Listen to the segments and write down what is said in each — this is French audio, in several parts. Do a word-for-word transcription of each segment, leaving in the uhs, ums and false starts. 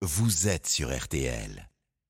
vous êtes sur R T L.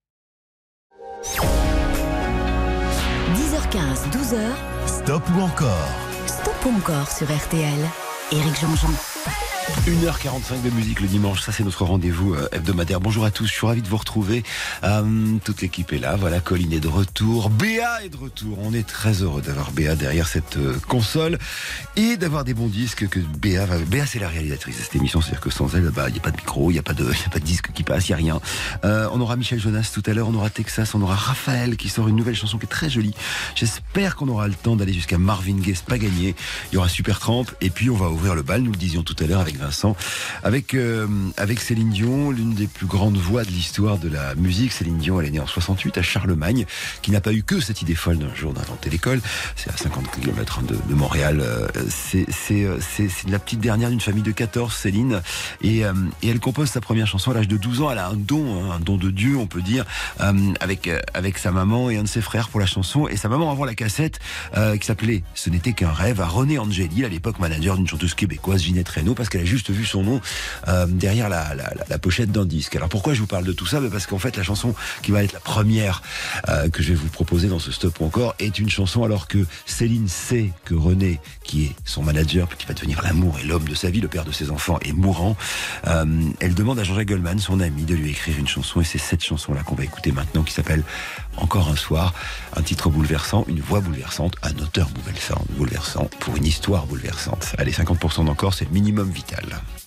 dix heures quinze, douze heures. Stop ou encore? Stop ou encore sur R T L. Éric Jean-Jean. une heure quarante-cinq de musique le dimanche, ça c'est notre rendez-vous euh, hebdomadaire. Bonjour à tous, je suis ravi de vous retrouver. Euh, toute l'équipe est là, voilà, Colline est de retour, Béa est de retour. On est très heureux d'avoir Béa derrière cette euh, console et d'avoir des bons disques que Béa va... Béa c'est la réalisatrice de cette émission, c'est-à-dire que sans elle, bah, il n'y a pas de micro, il n'y a pas de, y a pas de disque qui passe, il n'y a rien. Euh, on aura Michel Jonas tout à l'heure, on aura Texas, on aura Raphaël qui sort une nouvelle chanson qui est très jolie. J'espère qu'on aura le temps d'aller jusqu'à Marvin Gaye, c'est pas gagné. Il y aura Supertramp et puis on va ouvrir le bal, nous le disions tout à l'heure avec Vincent, avec, euh, avec Céline Dion, l'une des plus grandes voix de l'histoire de la musique. Céline Dion, elle est née en soixante-huit à Charlemagne, qui n'a pas eu que cette idée folle d'un jour d'inventer l'école. C'est à cinquante kilomètres de, de Montréal. C'est, c'est, c'est, c'est la petite dernière d'une famille de quatorze, Céline. Et, euh, et elle compose sa première chanson à l'âge de douze ans. Elle a un don, hein, un don de Dieu, on peut dire, euh, avec, euh, avec sa maman et un de ses frères pour la chanson. Et sa maman envoie la cassette euh, qui s'appelait « Ce n'était qu'un rêve » à René Angélil, à l'époque manager d'une chanteuse québécoise, Ginette Renaud, parce qu'elle a juste vu son nom euh, derrière la, la, la pochette d'un disque. Alors pourquoi je vous parle de tout ça? Parce qu'en fait la chanson qui va être la première euh, que je vais vous proposer dans ce Stop ou encore est une chanson alors que Céline sait que René, qui est son manager, qui va devenir l'amour et l'homme de sa vie, le père de ses enfants, est mourant. Euh, elle demande à Jean-Jacques Goldman, son ami, de lui écrire une chanson, et c'est cette chanson-là qu'on va écouter maintenant, qui s'appelle Encore un soir. Un titre bouleversant, une voix bouleversante, un auteur bouleversant, bouleversant pour une histoire bouleversante. Allez, cinquante pour cent d'encore, c'est le minimum vital.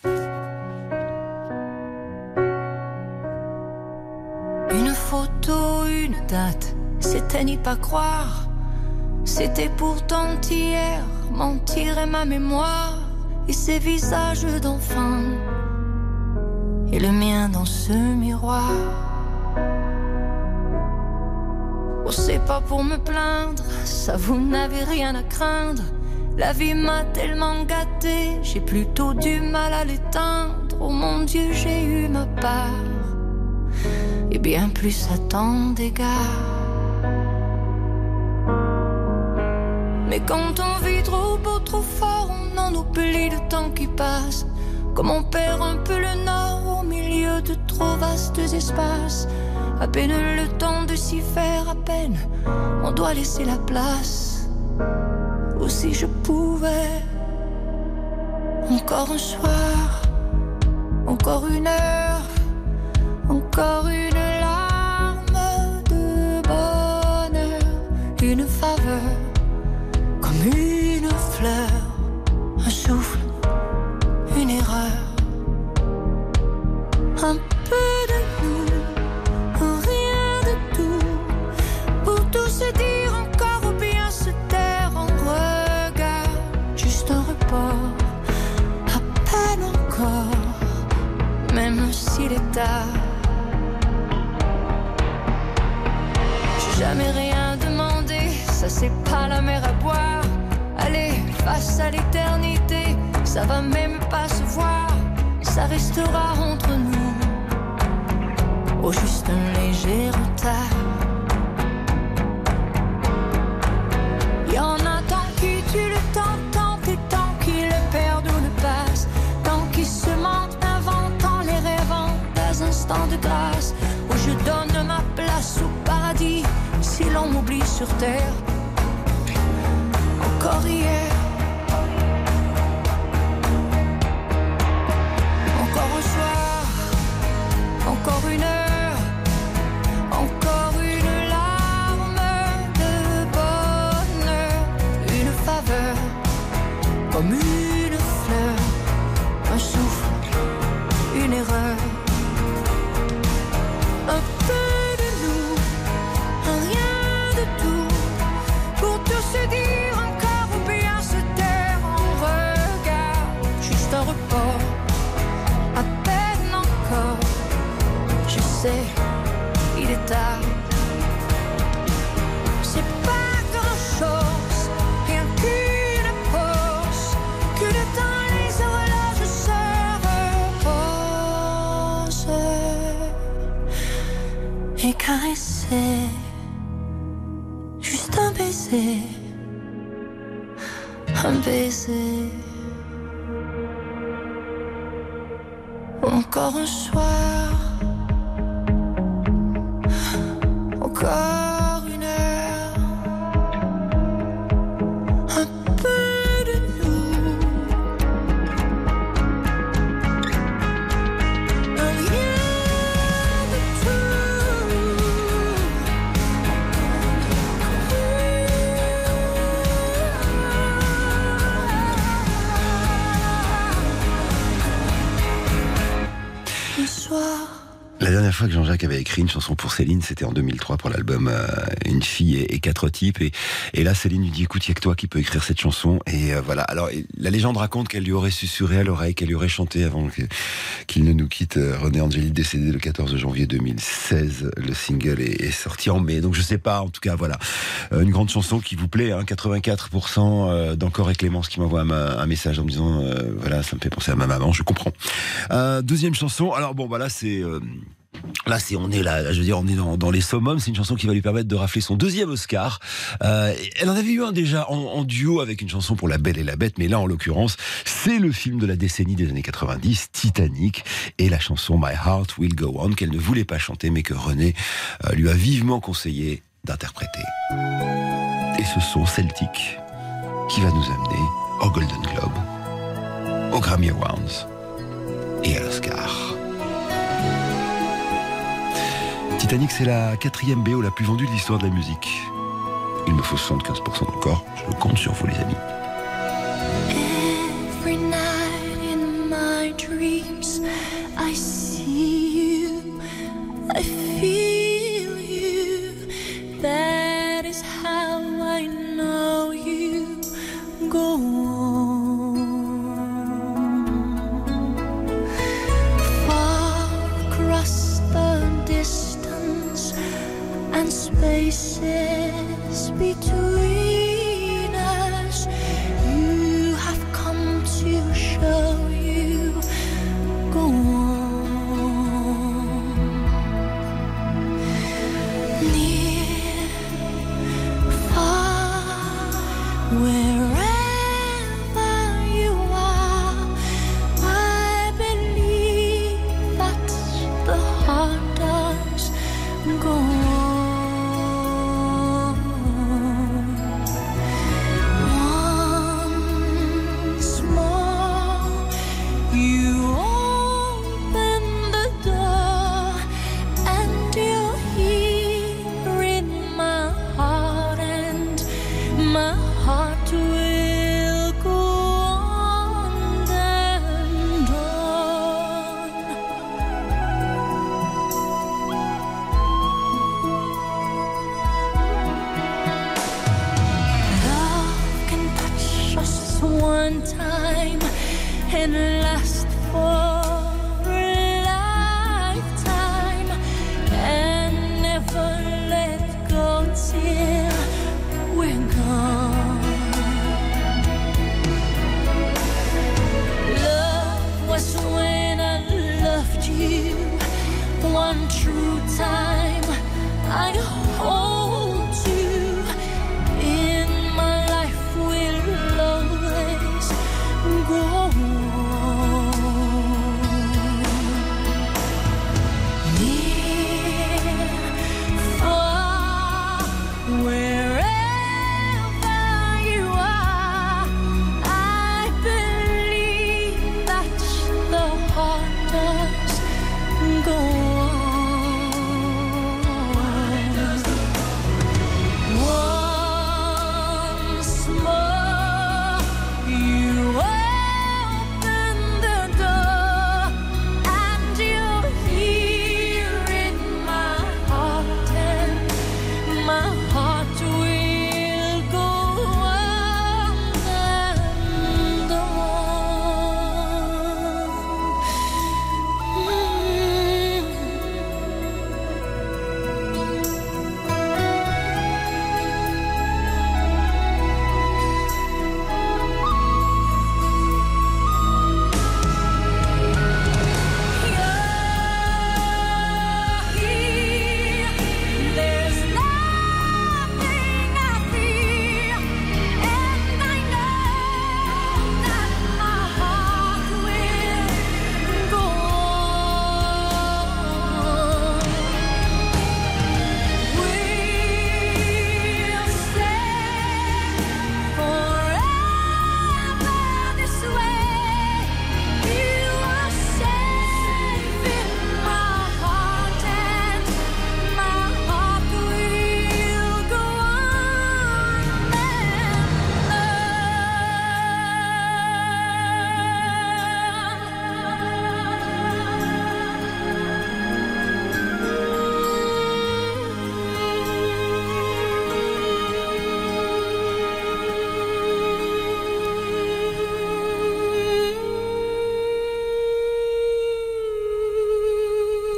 Une photo, une date, c'était n'y pas croire. C'était pourtant hier, mentir est ma mémoire. Et ces visages d'enfants, et le mien dans ce miroir. Oh, c'est pas pour me plaindre, ça vous n'avez rien à craindre. La vie m'a tellement gâtée, j'ai plutôt du mal à l'éteindre. Oh mon Dieu, j'ai eu ma part, et bien plus à tant d'égards. Mais quand on vit trop beau, trop fort, on en oublie le temps qui passe. Comme on perd un peu le nord au milieu de trop vastes espaces. À peine le temps de s'y faire, à peine on doit laisser la place. Ou si je pouvais, encore un soir, encore une heure, encore une larme de bonheur, une faveur, comme une fleur, un souffle, une erreur, un peu de nous, rien de tout, pour tout se dire encore ou bien se taire en regard, juste un report, à peine encore, même s'il est tard. J'ai jamais rien demandé, ça c'est pas la mer à boire. Allez, face à l'éternité, ça va même pas se voir, ça restera entre nous, au juste un léger retard. Y'en a tant qui tuent le temps, tant et tant qui le perdent ou le passent, tant qui se mentent, inventant les rêvant des instants de grâce, où je donne ma place au paradis, si l'on m'oublie sur terre. Encore hier, encore un soir, encore une heure, encore une larme de bonheur, une faveur, comme une fleur, un souffle, une erreur, un peu de nous, un rien de tout, pour tout se dire encore ou bien se taire en regard, juste un report, à peine encore, je sais, il est tard. C'est pas grand-chose, rien qu'une pause, que le temps les horloges se reposent et caresser, juste un baiser, un baiser. Encore un soir, soir. La dernière fois que Jean-Jacques avait écrit une chanson pour Céline, c'était en deux mille trois pour l'album euh, Une fille et, et quatre types. Et, et là, Céline lui dit, écoute, il n'y a que toi qui peux écrire cette chanson. Et euh, voilà. Alors, la légende raconte qu'elle lui aurait susurré à l'oreille, qu'elle lui aurait chanté avant que, qu'il ne nous quitte. René Angélil, décédé le quatorze janvier deux mille seize. Le single est, est sorti en mai. Donc, je sais pas. En tout cas, voilà. Euh, une grande chanson qui vous plaît. Hein, quatre-vingt-quatre pour cent d'Encore et Clémence qui m'envoie un, un message en me disant, euh, voilà, ça me fait penser à ma maman. Je comprends. Euh, deuxième chanson. Alors, bon, bah là, c'est... Euh, Là, c'est, on est là, je veux dire, on est dans, dans les summums. C'est une chanson qui va lui permettre de rafler son deuxième Oscar. Euh, elle en avait eu un déjà en, en duo avec une chanson pour La Belle et la Bête, mais là, en l'occurrence, c'est le film de la décennie des années quatre-vingt-dix, Titanic, et la chanson My Heart Will Go On, qu'elle ne voulait pas chanter, mais que René euh, lui a vivement conseillé d'interpréter. Et ce son celtique qui va nous amener au Golden Globe, au Grammy Awards et à l'Oscar. Titanic, c'est la quatrième B O la plus vendue de l'histoire de la musique. Il me faut soixante-quinze pour cent encore. Je compte sur vous, les amis. Every night in my dreams, I see you, I feel you. That is how I know you go on. Far across the distance and spaces between us, you have come to show you go on. Near, far, wherever you are, I believe that the heart does go on. One time and last for a lifetime and never let go till we're gone. Love was when I loved you one true time. I hold you in my life will always go on. Near, far, wherever you are, I believe that the heart does go on.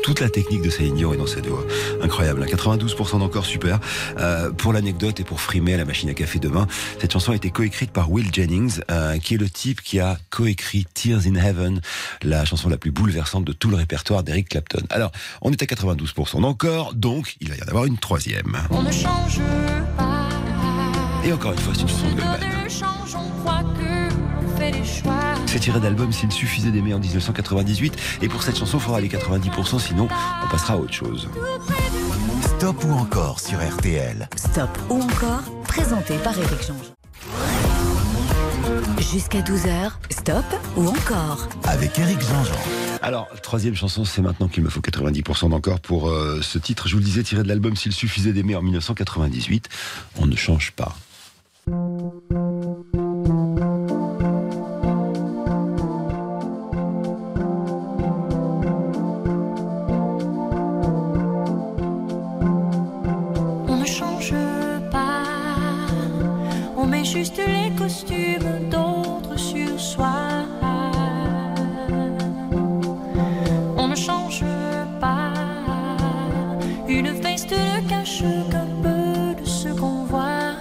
Toute la technique de Céline Dion est dans cette voix. Incroyable, hein. quatre-vingt-douze pour cent d'encore, super. Euh, pour l'anecdote et pour frimer à la machine à café demain, cette chanson a été coécrite par Will Jennings, euh, qui est le type qui a coécrit Tears in Heaven, la chanson la plus bouleversante de tout le répertoire d'Eric Clapton. Alors, on est à quatre-vingt-douze pour cent d'encore, donc il va y en avoir une troisième. On ne change pas. Et encore une fois, c'est une chanson de Goldman. C'est tiré d'album S'il suffisait d'aimer en dix-neuf cent quatre-vingt-dix-huit. Et pour cette chanson, il faudra les quatre-vingt-dix pour cent, sinon on passera à autre chose. Stop ou encore sur R T L. Stop ou encore, présenté par Éric Jean-Jean. Jusqu'à douze heures, Stop ou encore Avec Éric Jean-Jean. Alors, troisième chanson, c'est maintenant qu'il me faut quatre-vingt-dix pour cent d'encore pour euh, ce titre. Je vous le disais, tiré de l'album S'il suffisait d'aimer en dix-neuf cent quatre-vingt-dix-huit. On ne change pas. Juste les costumes d'autres sur soi. On ne change pas. Une veste ne cache qu'un peu de ce qu'on voit.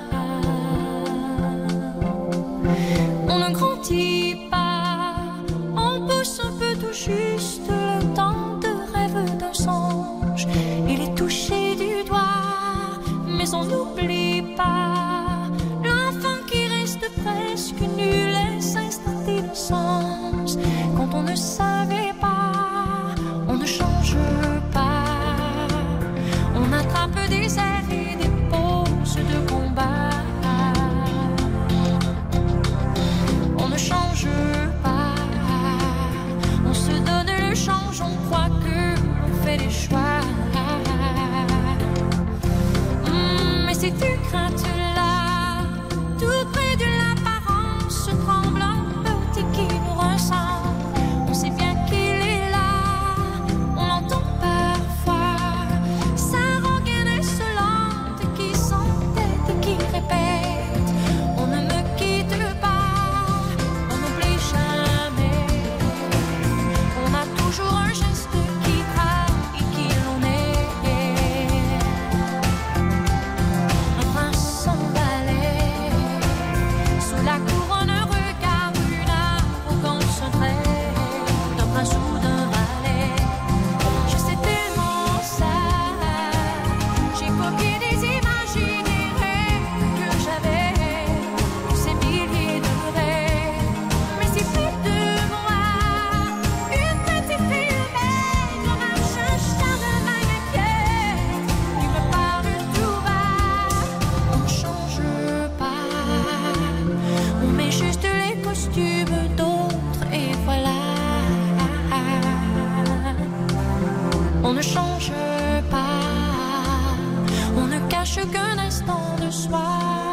On ne grandit pas. On pousse un peu tout juste le temps de rêve d'un songe. Il est touché du doigt, mais on n'oublie pas. Presque nul et s'installe d'innocence. Quand on ne savait pas, on ne change pas. On attrape des airs et des poses de combat. On ne change pas. On se donne le change, on croit que on fait des choix. Mmh, mais c'est une crainte là, tout près de la on sait bien qu'il est là, on l'entend parfois. Sa rengaine insolente qui s'entête et qui répète. On ne me quitte pas, on n'oublie jamais. On a toujours un geste qui trahit qui l'on est. Un prince sans balai, sous la couronne. On ne change pas, on ne cache qu'un instant de soi.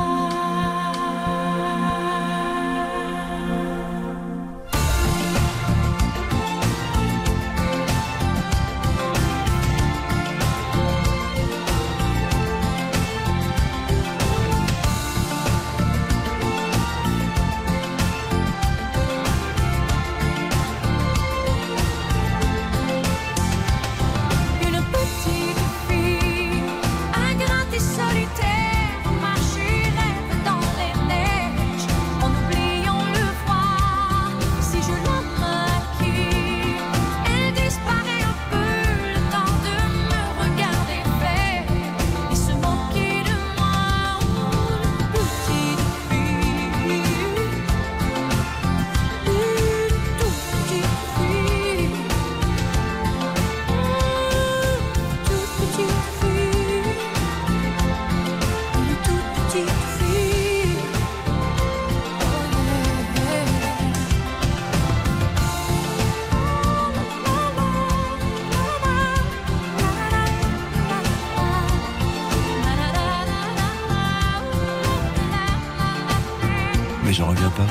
Mais j'en reviens pas.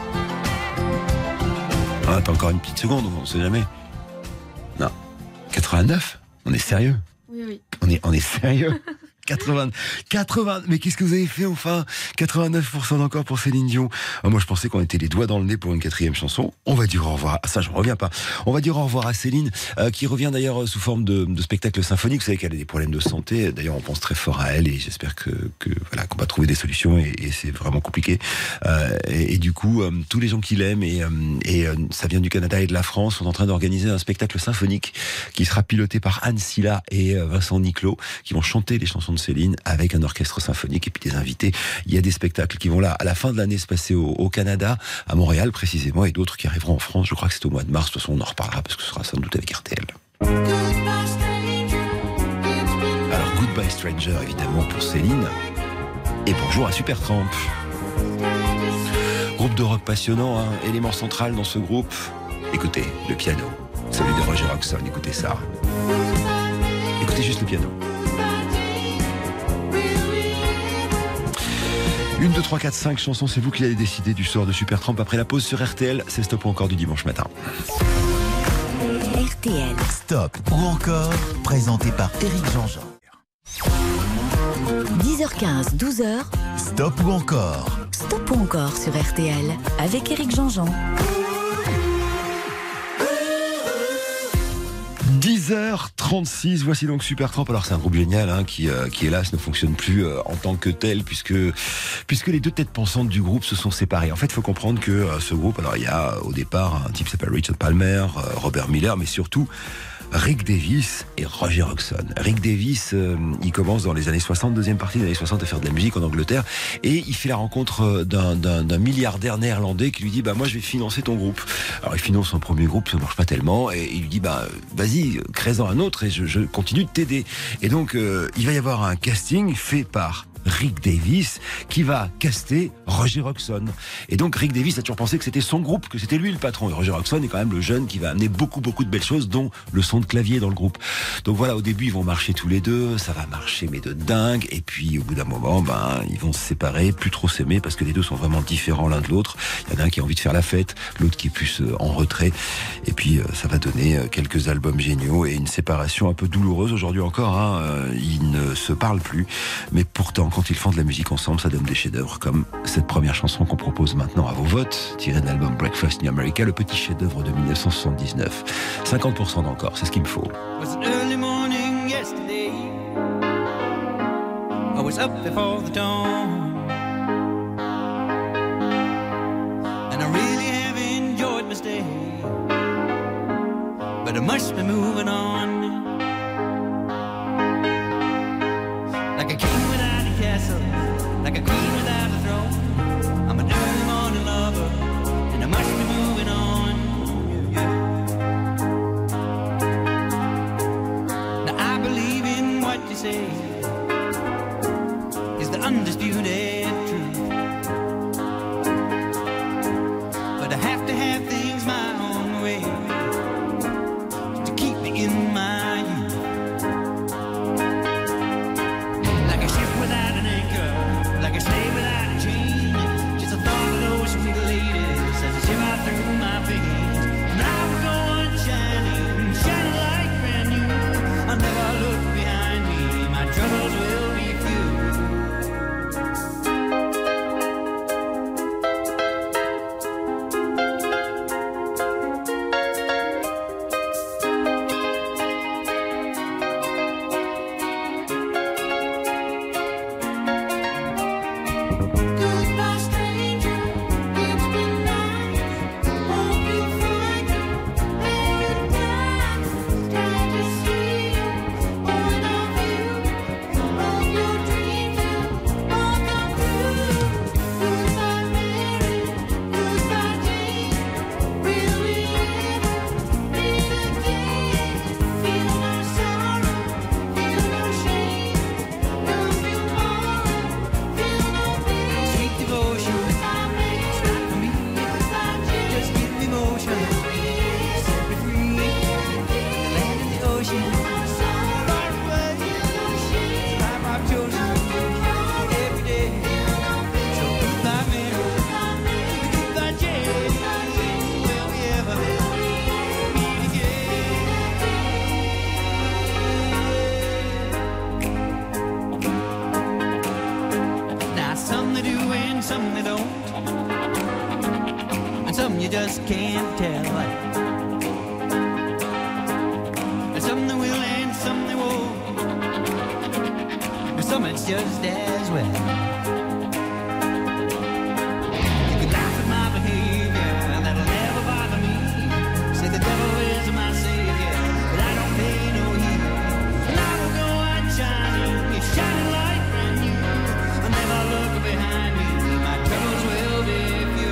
On attend encore une petite seconde, on sait jamais. Non. quatre-vingt-neuf ? On est sérieux ? Oui, oui. On est, on est sérieux ? quatre-vingts, quatre-vingts, mais qu'est-ce que vous avez fait enfin? quatre-vingt-neuf pour cent encore pour Céline Dion. Ah, moi je pensais qu'on était les doigts dans le nez pour une quatrième chanson. On va dire au revoir. Ah, ça je reviens pas. On va dire au revoir à Céline, euh, qui revient d'ailleurs sous forme de, de spectacle symphonique. Vous savez qu'elle a des problèmes de santé. D'ailleurs on pense très fort à elle et j'espère que, que voilà qu'on va trouver des solutions et, et c'est vraiment compliqué. Euh, et, et du coup euh, tous les gens qui l'aiment et, euh, et euh, ça vient du Canada et de la France sont en train d'organiser un spectacle symphonique qui sera piloté par Anne Silla et euh, Vincent Niclot, qui vont chanter les chansons de Céline avec un orchestre symphonique et puis des invités. Il y a des spectacles qui vont là à la fin de l'année se passer au, au Canada, à Montréal précisément, et d'autres qui arriveront en France. Je crois que c'est au mois de mars. De toute façon, on en reparlera parce que ce sera sans doute avec R T L. Alors Goodbye Stranger évidemment pour Céline et bonjour à Supertramp. Groupe de rock passionnant, hein, élément central dans ce groupe. Écoutez le piano, celui de Roger Hodgson. Écoutez ça. Écoutez juste le piano. Une, deux, trois, quatre, cinq chansons, c'est vous qui allez décider du sort de Supertramp après la pause sur R T L. C'est Stop ou encore du dimanche matin. R T L. Stop ou encore, présenté par Éric Jean-Jean. dix heures quinze, douze heures. Stop ou encore. Stop ou encore sur R T L avec Éric Jean-Jean. dix heures trente-six, voici donc Supertramp. Alors c'est un groupe génial hein, qui, euh, qui hélas ne fonctionne plus euh, en tant que tel puisque, puisque les deux têtes pensantes du groupe se sont séparées. En fait il faut comprendre que euh, ce groupe, alors il y a au départ un type qui s'appelle Richard Palmer, euh, Robert Miller, mais surtout Rick Davies et Roger Hodgson. Rick Davies, euh, il commence dans les années soixante, deuxième partie des années soixante, à faire de la musique en Angleterre et il fait la rencontre d'un, d'un, d'un milliardaire néerlandais qui lui dit bah moi je vais financer ton groupe. Alors il finance son premier groupe, ça ne marche pas tellement et il lui dit bah vas-y crée-en un autre et je, je continue de t'aider. Et donc euh, il va y avoir un casting fait par Rick Davies qui va caster Roger Hodgson. Et donc Rick Davies a toujours pensé que c'était son groupe, que c'était lui le patron. Et Roger Hodgson est quand même le jeune qui va amener beaucoup beaucoup de belles choses, dont le son de clavier dans le groupe. Donc voilà, au début ils vont marcher tous les deux, ça va marcher mais de dingue. Et puis au bout d'un moment, ben ils vont se séparer, plus trop s'aimer parce que les deux sont vraiment différents l'un de l'autre. Il y en a un qui a envie de faire la fête, l'autre qui est plus en retrait. Et puis ça va donner quelques albums géniaux et une séparation un peu douloureuse aujourd'hui encore. Hein. Ils ne se parlent plus, mais pourtant quand ils font de la musique ensemble, ça donne des chefs-d'œuvre comme cette première chanson qu'on propose maintenant à vos votes, tirée de l'album Breakfast in America, le petit chef-d'œuvre de dix-neuf cent soixante-dix-neuf. cinquante pour cent d'encore, c'est ce qu'il me faut. Like a king without a castle, like a queen without a throne. I'm an early morning lover, and I must be moving on. Yeah, yeah. Now I believe in what you say is the undisputed truth, but I have to have things my own way to keep me in my youth. Like a slave without a chain, just a thought of those sweet ladies as I shiver through my veins. And I will go on shining, shining like brand new. I'll never look behind me, my troubles will be few. just can't tell. And some they will and some they won't. And some it's just as well. You can laugh at my behavior, that'll never bother me. Say the devil is my savior, but I don't pay no heed. And I will go on shining, it's shining like brand new. I'll never look behind me, my troubles will be few.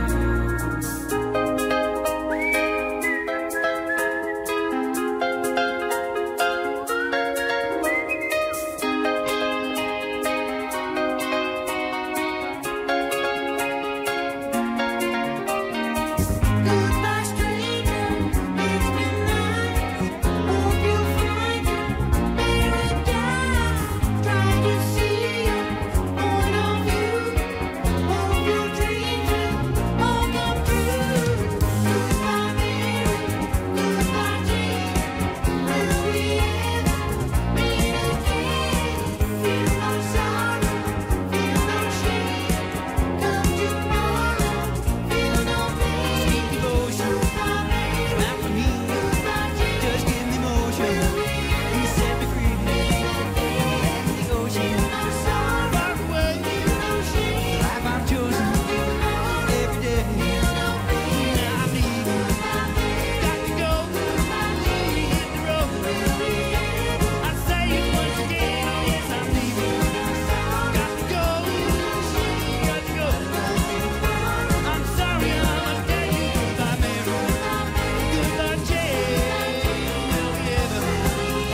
Goodbye, stranger. It's been nice. Hope you'll find it paradise. Try to see your point of view. Hope your dreams will all come true. Goodbye, Mary. Goodbye, Jane. Will we ever meet again? Feel no sorrow, feel no shame. Come tomorrow, feel no pain. Sweet devotion, Goodbye, Mary. not for me. Goodbye, Jane. Just give me motion. You set me free. Let the ocean far away. The life I've chosen every day. Now I'm leaving. Got to go. Hit the road. I say it once again. Oh yes, I'm leaving. Got to go. Got to go. I'm sorry, I must tell you goodbye, Mary. Goodbye, Jane. Will we ever meet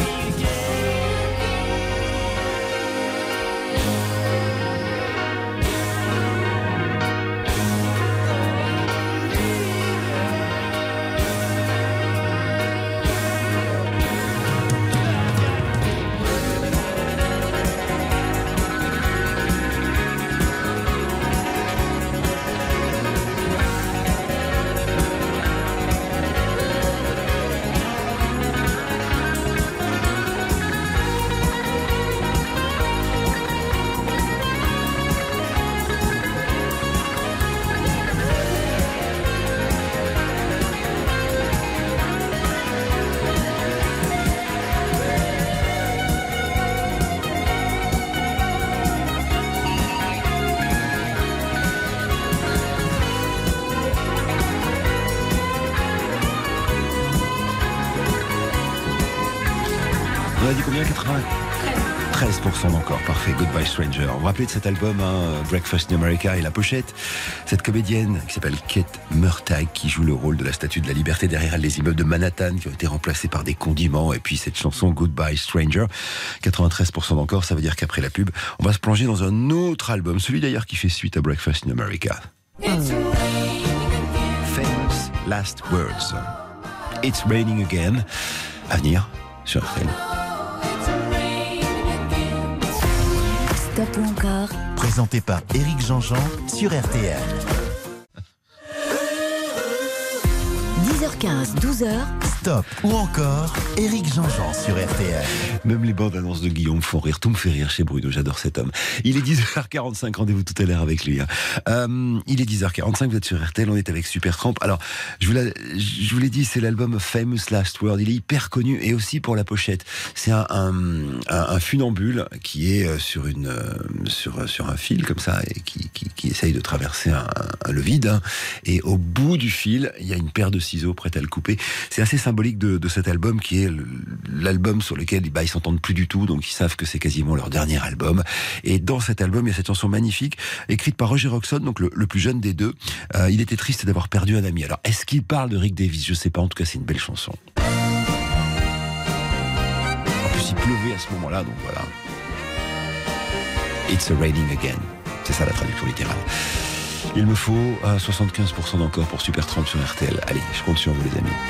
On a dit combien? quatre-vingt-treize pour cent encore, parfait. Goodbye Stranger. Vous vous rappelez de cet album, hein, Breakfast in America, et la pochette, cette comédienne qui s'appelle Kate Murtagh qui joue le rôle de la Statue de la Liberté derrière elle, les immeubles de Manhattan qui ont été remplacés par des condiments, et puis cette chanson Goodbye Stranger. quatre-vingt-treize pour cent encore, ça veut dire qu'après la pub, on va se plonger dans un autre album, celui d'ailleurs qui fait suite à Breakfast in America. Famous Last Words. It's Raining Again. À venir sur R T L. Stop ou encore, Présenté par Éric Jean-Jean sur R T L. dix heures quinze, douze heures. Stop ou encore Éric Jean-Jean sur R T L. Même les bandes annonces de Guillaume font rire. Tout me fait rire chez Bruno, j'adore cet homme. Il est dix heures quarante-cinq, rendez-vous tout à l'heure avec lui. Hein. Euh, il est dix heures quarante-cinq, vous êtes sur R T L, on est avec Supertramp. Alors, je vous, l'ai, je vous l'ai dit, c'est l'album Famous Last Word. Il est hyper connu, et aussi pour la pochette. C'est un, un, un, un funambule qui est sur, une, sur, sur un fil comme ça, et qui, qui, qui essaye de traverser un, un, le vide. Hein. Et au bout du fil, il y a une paire de ciseaux prête à le couper. C'est assez symbolique de, de cet album, qui est l'album sur lequel bah, ils s'entendent plus du tout, donc ils savent que c'est quasiment leur dernier album. Et dans cet album, il y a cette chanson magnifique, écrite par Roger Hodgson, donc le, le plus jeune des deux. Euh, il était triste d'avoir perdu un ami. Alors, est-ce qu'il parle de Rick Davies? Je sais pas, en tout cas, c'est une belle chanson. En plus, il pleuvait à ce moment-là, donc voilà. It's a raining again. C'est ça la traduction littérale. Il me faut euh, soixante-quinze pour cent d'encore pour Supertramp sur R T L. Allez, je compte sur vous, les amis.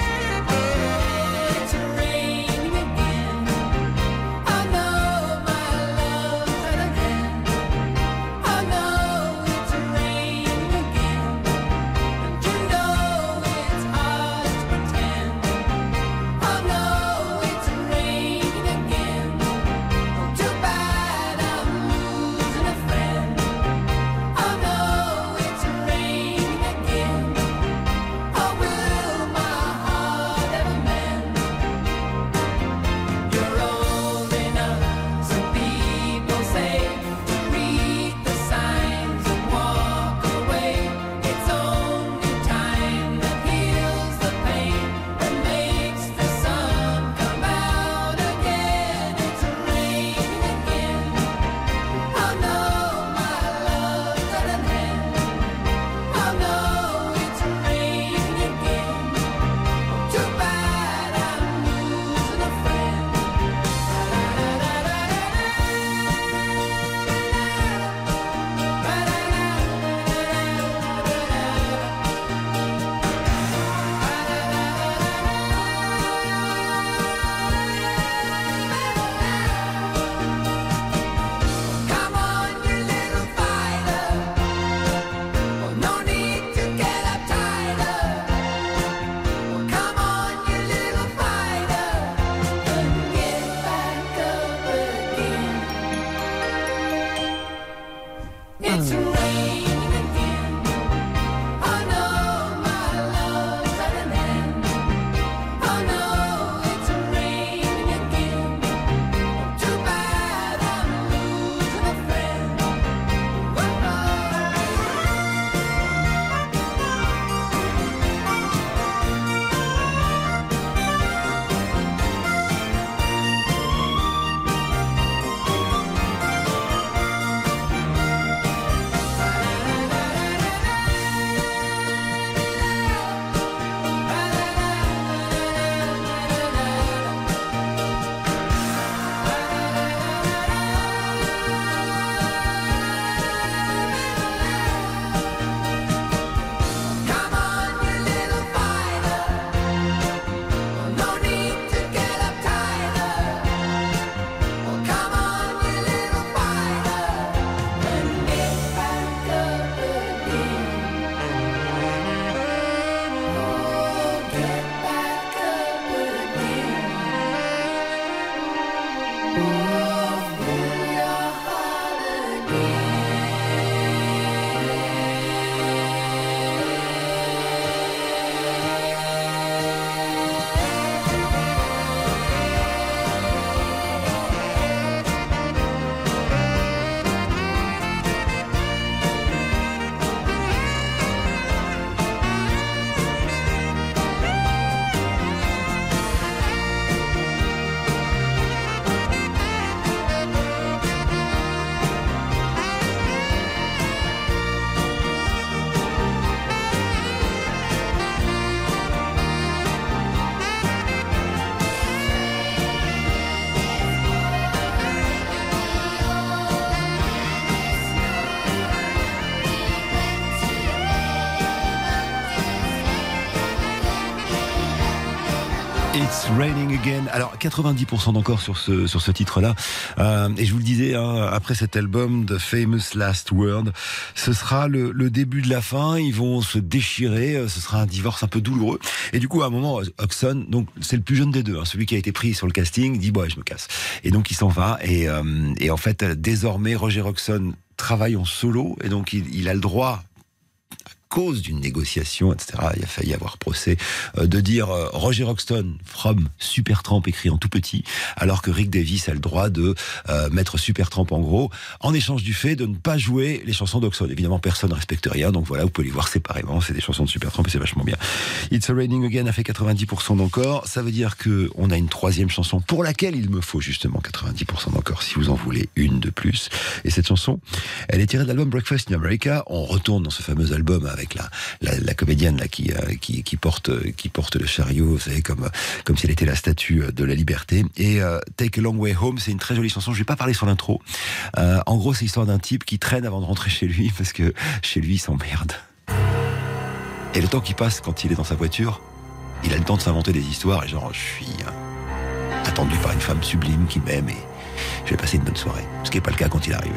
Again. Alors quatre-vingt-dix pour cent d'encore sur ce sur ce titre-là. Euh, et je vous le disais, hein, après cet album The Famous Last Word, ce sera le, le début de la fin. Ils vont se déchirer. Ce sera un divorce un peu douloureux. Et du coup, à un moment, Oxon, donc c'est le plus jeune des deux, hein, celui qui a été pris sur le casting, dit bon, ouais, je me casse. Et donc il s'en va. Et, euh, et en fait, désormais, Roger Hodgson travaille en solo. Et donc il, il a le droit, cause d'une négociation, et cetera, il a failli y avoir procès, euh, de dire euh, Roger Hodgson from Supertramp écrit en tout petit, alors que Rick Davies a le droit de euh, mettre Supertramp en gros, en échange du fait de ne pas jouer les chansons d'Hodgson. Évidemment, personne ne respecte rien, donc voilà, vous pouvez les voir séparément, c'est des chansons de Supertramp et c'est vachement bien. It's a Raining Again a fait quatre-vingt-dix pour cent d'encore, ça veut dire que on a une troisième chanson pour laquelle il me faut justement quatre-vingt-dix pour cent d'encore, si vous en voulez une de plus. Et cette chanson, elle est tirée de l'album Breakfast in America. On retourne dans ce fameux album avec la, la, la comédienne là qui, euh, qui, qui, porte, qui porte le chariot, vous savez, comme, comme si elle était la statue de la liberté. Et euh, Take a Long Way Home, c'est une très jolie chanson. Je vais pas parler sur l'intro. Euh, en gros, c'est l'histoire d'un type qui traîne avant de rentrer chez lui parce que chez lui, il s'emmerde. Et le temps qui passe quand il est dans sa voiture, il a le temps de s'inventer des histoires. Et genre, je suis euh, attendu par une femme sublime qui m'aime et je vais passer une bonne soirée. Ce qui n'est pas le cas quand il arrive.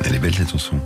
Elle est belle cette chanson.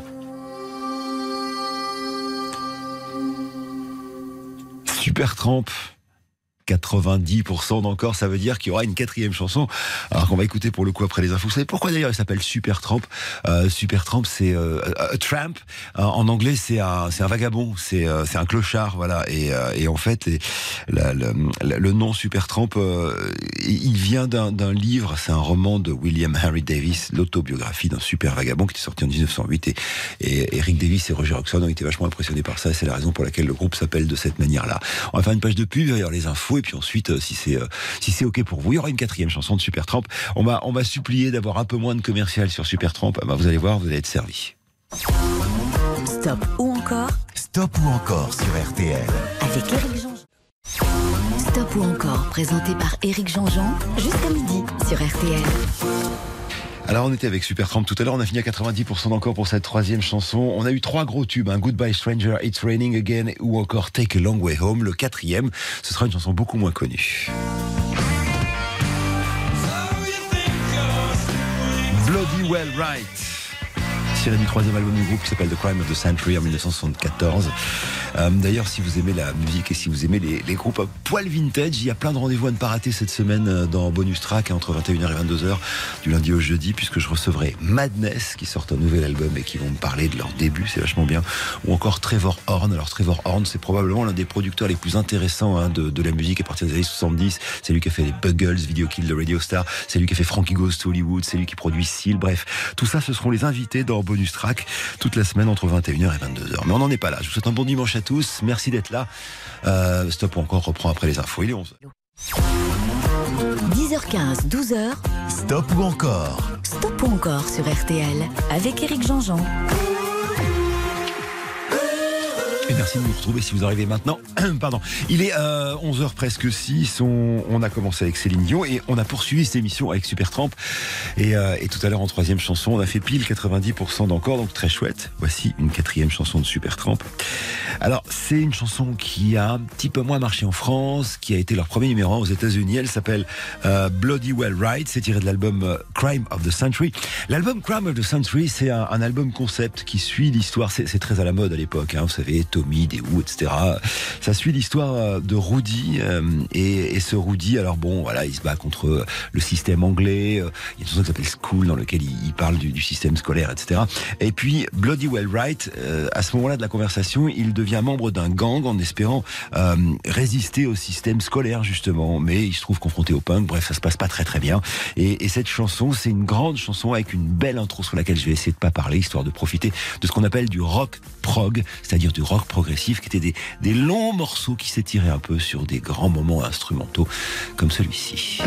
Supertramp. quatre-vingt-dix pour cent d'encore, ça veut dire qu'il y aura une quatrième chanson, alors qu'on va écouter pour le coup après les infos. Vous savez pourquoi d'ailleurs il s'appelle Supertramp? euh, Supertramp, c'est euh, a tramp. Euh, en anglais, c'est un, c'est un vagabond, c'est, euh, c'est un clochard, voilà. Et, euh, et en fait, les, la, la, la, le nom Supertramp, euh, il vient d'un, d'un livre, c'est un roman de William Henry Davis, l'autobiographie d'un super vagabond qui est sorti en dix-neuf cent huit. Et, et Eric Davis et Roger Hodgson ont été vachement impressionnés par ça. Et c'est la raison pour laquelle le groupe s'appelle de cette manière-là. On va faire une page de pub, d'ailleurs les infos. Et puis ensuite, si c'est, si c'est OK pour vous, il y aura une quatrième chanson de Supertramp. On va, on va supplier d'avoir un peu moins de commercial sur Supertramp. Ah bah vous allez voir, vous allez être servis. Stop ou encore? Stop ou encore sur R T L. Avec Éric Jean-Jean. Stop ou encore, présenté par Éric Jean-Jean, jusqu'à midi sur R T L. Alors on était avec Supertramp tout à l'heure, on a fini à quatre-vingt-dix pour cent d'encore pour cette troisième chanson. On a eu trois gros tubes, hein, Goodbye Stranger, It's Raining Again ou encore Take a Long Way Home. Le quatrième, ce sera une chanson beaucoup moins connue. Bloody Well Right, tiré du troisième album du groupe qui s'appelle The Crime of the Century en dix-neuf cent soixante-quatorze. Euh, d'ailleurs, si vous aimez la musique et si vous aimez les, les groupes à poil vintage, il y a plein de rendez-vous à ne pas rater cette semaine dans Bonus Track, hein, entre vingt et une heures et vingt-deux heures, du lundi au jeudi, puisque je recevrai Madness, qui sortent un nouvel album et qui vont me parler de leur début, c'est vachement bien, ou encore Trevor Horn. Alors Trevor Horn, c'est probablement l'un des producteurs les plus intéressants hein, de, de la musique à partir des années soixante-dix. C'est lui qui a fait les Buggles, Video Kill de Radio Star, c'est lui qui a fait Frankie Goes to Hollywood, c'est lui qui produit Seal, bref. Tout ça, ce seront les invités dans Bonus Track toute la semaine entre vingt et une heures et vingt-deux heures. Mais on n'en est pas là. Je vous souhaite un bon dimanche à tous. Merci d'être là. Euh, Stop ou encore reprend après les infos. Il est onze heures. dix heures quinze, douze heures. Stop ou encore? Stop ou encore sur R T L avec Éric Jean-Jean. Et merci de nous retrouver si vous arrivez maintenant. Pardon. Il est euh, onze heures presque six. On, on a commencé avec Céline Dion et on a poursuivi cette émission avec Supertramp. Et, euh, et tout à l'heure en troisième chanson, on a fait pile quatre-vingt-dix pour cent d'encore, donc très chouette. Voici une quatrième chanson de Supertramp. Alors c'est une chanson qui a un petit peu moins marché en France, qui a été leur premier numéro un aux États-Unis. Elle s'appelle euh, Bloody Well Right. C'est tiré de l'album euh, Crime of the Century. L'album Crime of the Century, c'est un, un album concept qui suit l'histoire. C'est, c'est très à la mode à l'époque, hein, vous savez. Tommy, des Who, et cetera. Ça suit l'histoire de Rudy euh, et, et ce Rudy, alors bon, voilà, il se bat contre le système anglais. Il y a une chanson qui s'appelle School dans lequel il, il parle du, du système scolaire, et cetera. Et puis Bloody Well Right, euh, à ce moment-là de la conversation, il devient membre d'un gang en espérant euh, résister au système scolaire justement, mais il se trouve confronté au punk. Bref, ça se passe pas très très bien. Et, et cette chanson, c'est une grande chanson avec une belle intro sur laquelle je vais essayer de pas parler, histoire de profiter de ce qu'on appelle du rock prog, c'est-à-dire du rock progressif, qui étaient des, des longs morceaux qui s'étiraient un peu sur des grands moments instrumentaux comme celui-ci.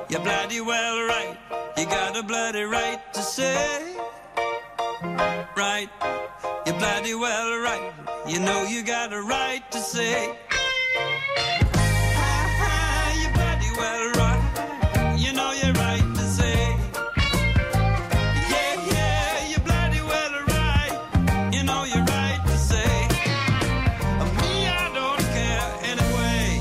You're bloody well right. You got a bloody right to say. Right. You're bloody well right. You know you got a right to say. Ah, you're bloody well right. You know you're right to say. Yeah, yeah, you're bloody well right. You know you're right to say. Me, I don't care anyway.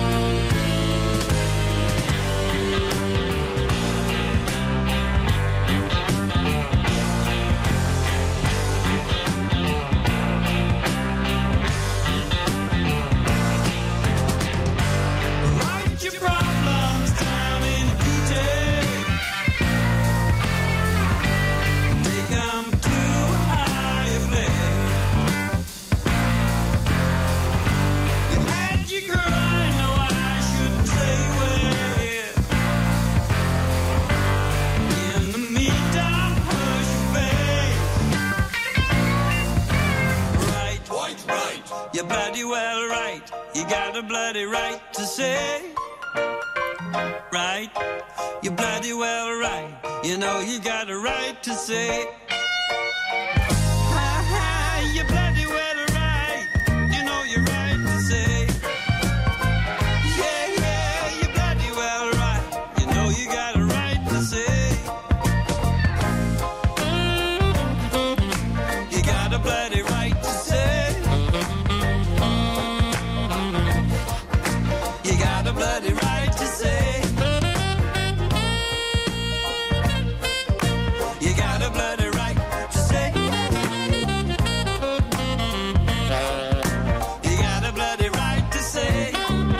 Write your problems down in detail. Take 'em too high a place. You had your girl, I know I shouldn't say where. In the meantime, push your face. Right, right, right. You're bloody well right. You got a bloody right to say. Right, you're bloody well right. You know you got a right to say. Ha ha, you're bloody well right. You know you're right to say. Yeah, yeah, you're bloody well right. You know you got a right to say. You got a bloody right to say. You got a bloody right to say. You got a bloody right to say. You got a bloody right to say.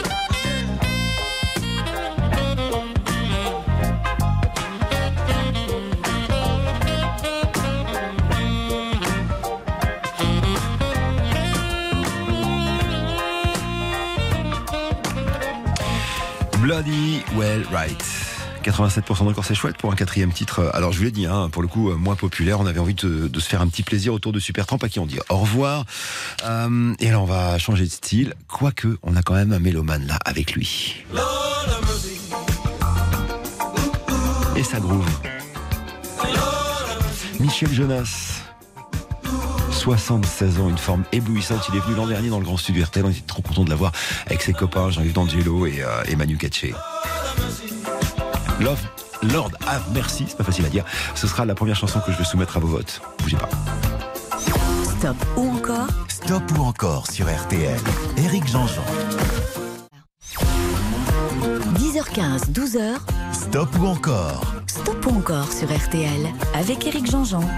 Bloody Well Right. quatre-vingt-sept pour cent d'encore, c'est chouette pour un quatrième titre. Alors je vous l'ai dit, hein, pour le coup moins populaire, on avait envie de, de se faire un petit plaisir autour de Supertramp, à qui on dit au revoir. Euh, et là on va changer de style, quoique on a quand même un mélomane là avec lui. Et ça groove. Michel Jonas, soixante-seize ans, une forme éblouissante. Il est venu l'an dernier dans le grand studio R T L. On était trop content de l'avoir avec ses copains Jean-Yves D'Angelo et, euh, et Manu Katché. Love, Lord Have Mercy, c'est pas facile à dire. Ce sera la première chanson que je vais soumettre à vos votes. Bougez pas. Stop ou encore? Stop ou encore sur R T L. Éric Jean-Jean. dix heures quinze, douze heures. Stop ou encore. Stop ou encore sur R T L avec Éric Jean-Jean.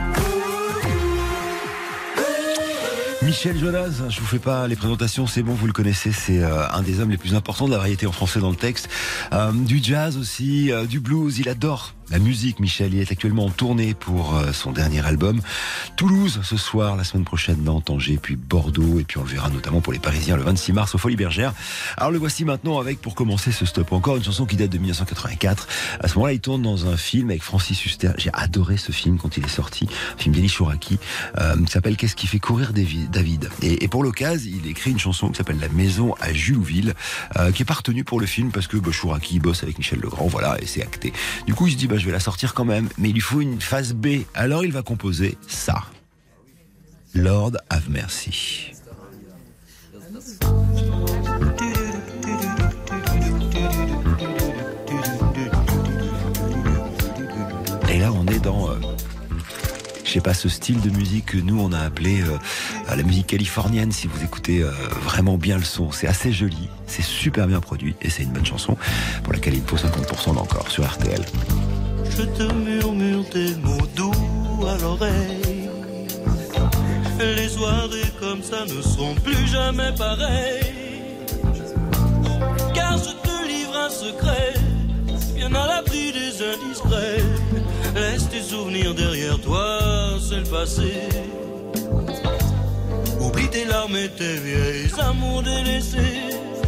Michel Jonas, je vous fais pas les présentations, c'est bon, vous le connaissez, c'est euh, un des hommes les plus importants de la variété en français dans le texte. Euh, du jazz aussi, euh, du blues, il adore la musique, Michel. Il est actuellement en tournée pour euh, son dernier album. Toulouse ce soir, la semaine prochaine Nantes, Angers, puis Bordeaux, et puis on le verra notamment pour les Parisiens le vingt-six mars au Folies Bergères. Alors le voici maintenant avec, pour commencer ce Stop encore, une chanson qui date de dix-neuf cent quatre-vingt-quatre. À ce moment-là, il tourne dans un film avec Francis Huster. J'ai adoré ce film quand il est sorti, un film d'Elie Chouraki, euh, qui s'appelle Qu'est-ce qui fait courir David. Et, et pour l'occasion, il écrit une chanson qui s'appelle La Maison à Julouville, euh, qui est pas retenue pour le film parce que bah, Chouraki bosse avec Michel Legrand, voilà, et c'est acté. Du coup, il se dit bah je vais la sortir quand même, mais il lui faut une phase B. Alors il va composer ça. Lord Have Mercy. Et là, on est dans euh, je sais pas, ce style de musique que nous on a appelé euh, la musique californienne. Si vous écoutez euh, vraiment bien le son, c'est assez joli, c'est super bien produit et c'est une bonne chanson pour laquelle il faut cinquante pour cent d'encore sur R T L. Je te murmure des mots doux à l'oreille. Les soirées comme ça ne seront plus jamais pareilles. Car je te livre un secret, bien à l'abri des indiscrets. Laisse tes souvenirs derrière toi, c'est le passé. Oublie tes larmes et tes vieilles amours délaissés.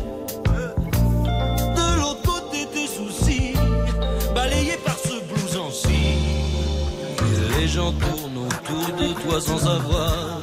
De l'autre côté tes soucis, balayés par ce blues en scie. Les gens tournent autour de toi sans savoir.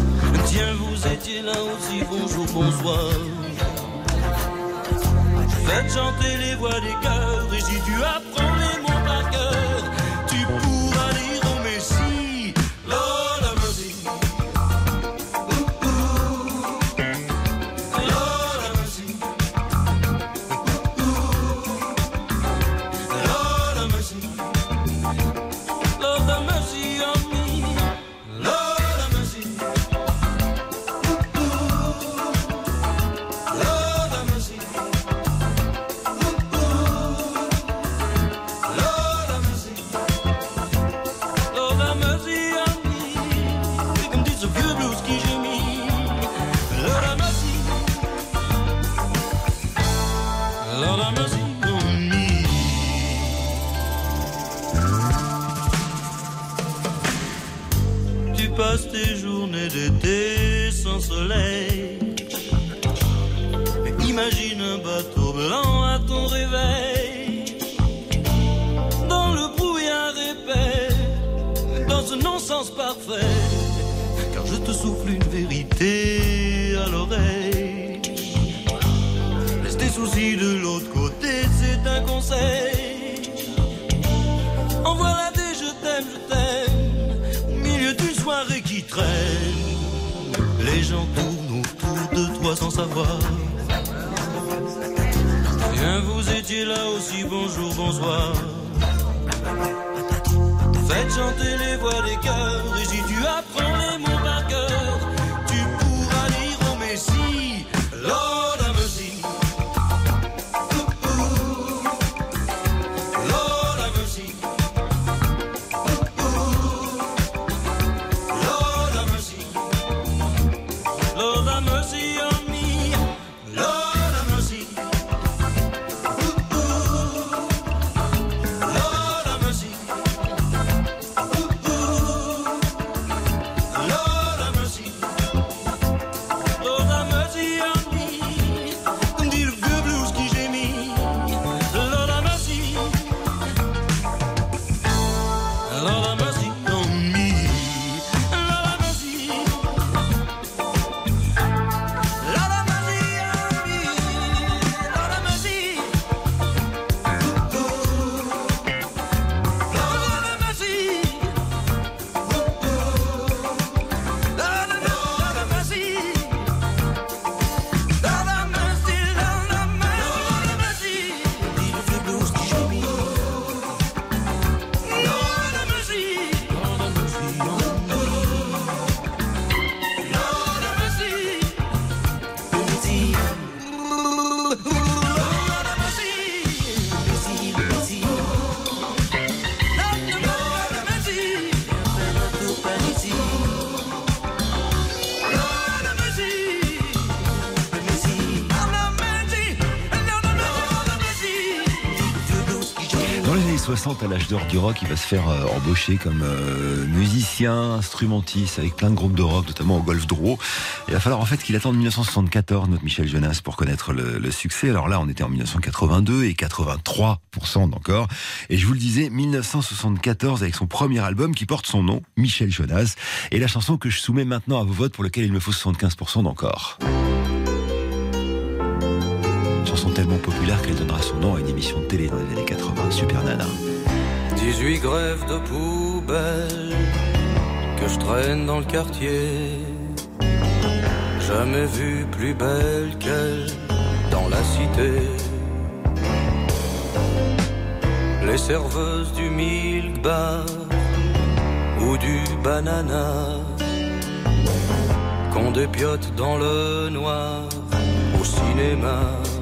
Tiens, vous étiez là aussi, bonjour, bonsoir. Faites chanter les voix des cœurs, et si tu apprends les mots par cœur, tu pourras lire au Messie. Lord have mercy. Ooh, ooh. Lord have mercy. Ooh, ooh. Lord have mercy. Lord have mercy on me. Lord have mercy. Ooh, ooh. Lord have mercy. Passe tes journées d'été sans soleil. Et imagine un bateau blanc à ton réveil. Dans le brouillard épais, dans ce non-sens parfait. Car je te souffle une vérité à l'oreille. Laisse tes soucis de l'autre côté, c'est un conseil. En voilà des je t'aime, je t'aime. D'une soirée qui traîne, les gens tournent autour de toi sans savoir. Bien, vous étiez là aussi, bonjour, bonsoir. Faites chanter les voix des cœurs, et si tu apprends les mots par cœur, tu pourras lire au Messie. Lord have mercy. Ooh, ooh. Lord have mercy. Lord have mercy on me. Lord have mercy. Ooh, ooh. Lord have mercy. Ooh, ooh. Lord have mercy. Lord have mercy on me. Comme dit le vieux blues qui gémit. Lord have mercy. Lord have mercy on me. Lord have mercy. soixante, à l'âge d'or du rock, il va se faire euh, embaucher comme euh, musicien, instrumentiste avec plein de groupes de rock, notamment au Golf Drouot. Il va falloir en fait qu'il attende dix-neuf cent soixante-quatorze, notre Michel Jonas, pour connaître le, le succès. Alors là, on était en dix-neuf cent quatre-vingt-deux et quatre-vingt-trois pour cent encore. Et je vous le disais, dix-neuf cent soixante-quatorze avec son premier album qui porte son nom, Michel Jonas, et la chanson que je soumets maintenant à vos votes pour laquelle il me faut soixante-quinze pour cent d'encore. Chanson tellement populaire qu'elle donnera son nom à une émission de télé dans les années quatre-vingts, Super Nana. dix-huit grèves de poubelle que je traîne dans le quartier. Jamais vue plus belle qu'elle dans la cité. Les serveuses du milk bar ou du banana qu'on dépiote dans le noir au cinéma.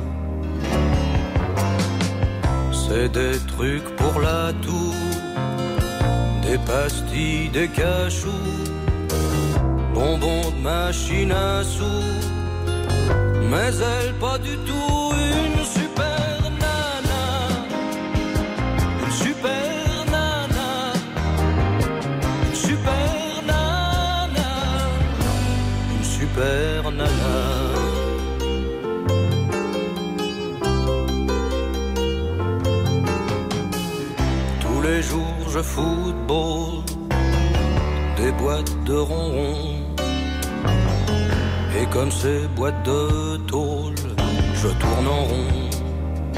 C'est des trucs pour la toux, des pastilles, des cachous, bonbons de machine à sous. Mais elle pas du tout une super nana, une super nana, une super nana, une super nana. Tous les jours je football des boîtes de ronron. Et comme ces boîtes de tôle, je tourne en rond.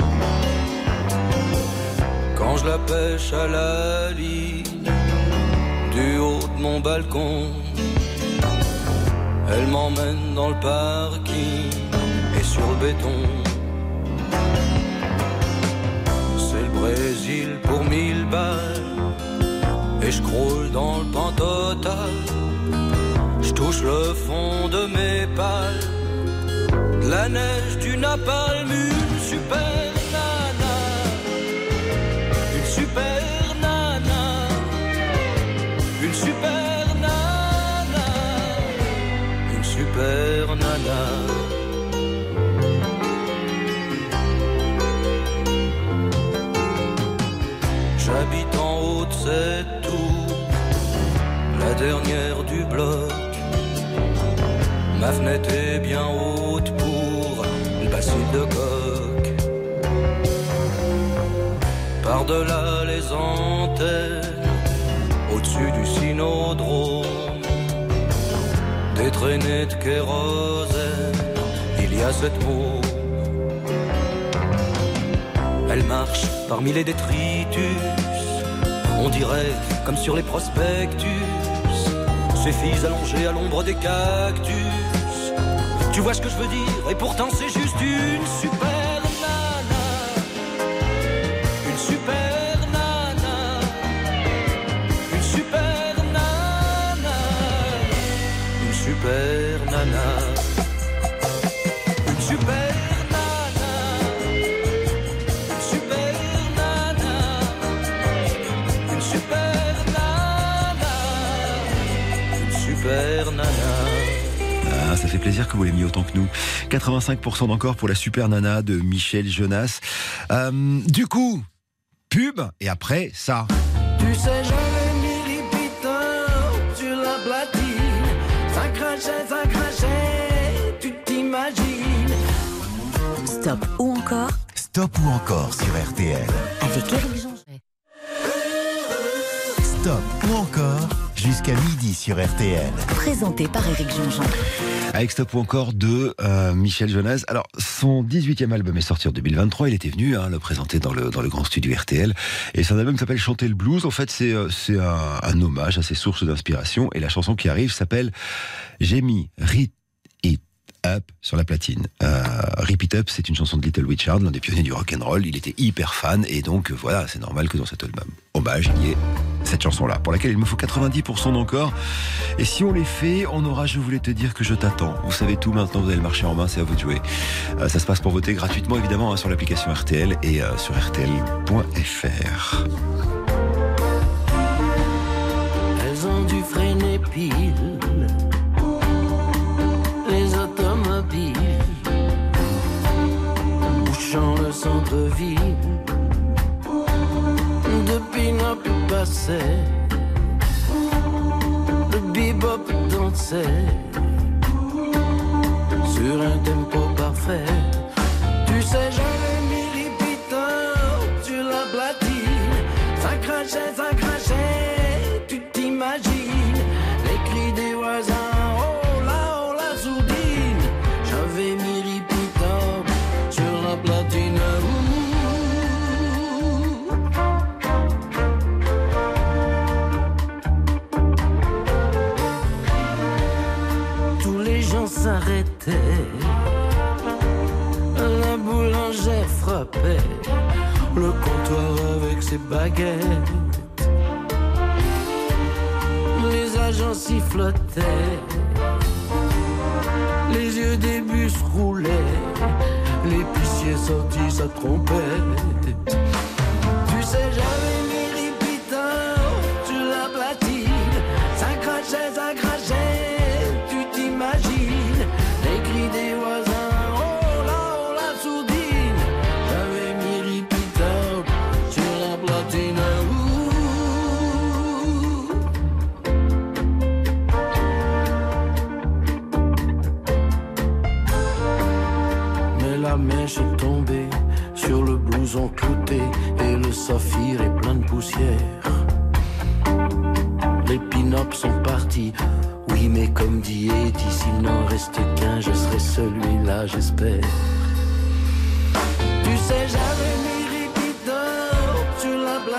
quand je la pêche à la ligne du haut de mon balcon. Elle m'emmène dans le parking et sur le béton. C'est le Brésil pour mille balles et je croule dans le pan total. Je touche le fond de mes pales, de la neige, du napalm, une super nana, une super nana, une super nana, une super nana. J'habite en haut de cette tour, la dernière du bloc. Ma fenêtre est bien haute pour le bacille de coque. Par-delà les antennes, au-dessus du cynodrome, des traînées de kérosène, il y a cette mots. Elle marche parmi les détritus, on dirait comme sur les prospectus, ces filles allongées à l'ombre des cactus. Tu vois ce que je veux dire, et pourtant c'est juste une super nana, une super nana, une super nana, une super nana, une super nana, une super nana, une super nana, une super nana. Ah, ça fait plaisir que vous l'aimiez autant que nous. quatre-vingt-cinq pour cent d'encore pour la Super Nana de Michel Jonas. Euh, du coup, pub et après ça. Tu sais, j'avais mis les pitons sur la platine. Ça crachait, ça crachait, tu t'imagines. Stop ou encore Stop ou encore sur R T L. avec Éric Jean. Stop ou encore jusqu'à midi sur R T L. Présenté par Éric Jean-Jean. Avec Stop ou encore de euh, Michel Jonas. Alors, son dix-huitième album est sorti en deux mille vingt-trois. Il était venu hein, le présenter dans le, dans le grand studio R T L. Et son album s'appelle Chanter le blues. En fait, c'est, euh, c'est un, un hommage à ses sources d'inspiration. Et la chanson qui arrive s'appelle J'ai mis Rit It Up sur la platine. Euh, Rip It Up, c'est une chanson de Little Richard, l'un des pionniers du rock'n'roll. Il était hyper fan. Et donc, euh, voilà, c'est normal que dans cet album hommage, il y ait cette chanson-là, pour laquelle il me faut quatre-vingt-dix pour cent d'encore. Et si on les fait, on aura Je voulais te dire que je t'attends. Vous savez tout maintenant, vous avez le marché en main, c'est à vous de jouer. Euh, ça se passe pour voter gratuitement, évidemment, hein, sur l'application R T L et euh, sur R T L point F R. Elles ont dû freiner pile, les automobiles, bouchant le centre-ville. Depuis n'a pu passer, le bebop dansait sur un tempo parfait. Tu sais, j'avais mis les pitons sur la platine. Ça crachait, ça crachait, tu t'imagines les cris des voisins, oh là, oh la sourdine. J'avais mis les pitons sur la platine. S'arrêtait, la boulangère frappait le comptoir avec ses baguettes. Les agents sifflotaient, les yeux des bus roulaient, l'épicier sortit sa trompette. Tu sais, j'avais mis les pitons sur la platine. Ça crachait, ça crachait, tu t'imagines les cris des voisins, oh là, oh la sourdine. J'avais mis les pitons sur la platine. Mais la mèche est tombée sur le blouson clouté et le saphir est plein de poussière. Les pin-ups sont partis, oui mais comme dit Eddie, s'il n'en reste qu'un, je serai celui-là, j'espère. Tu sais, j'avais mis les pitons sur la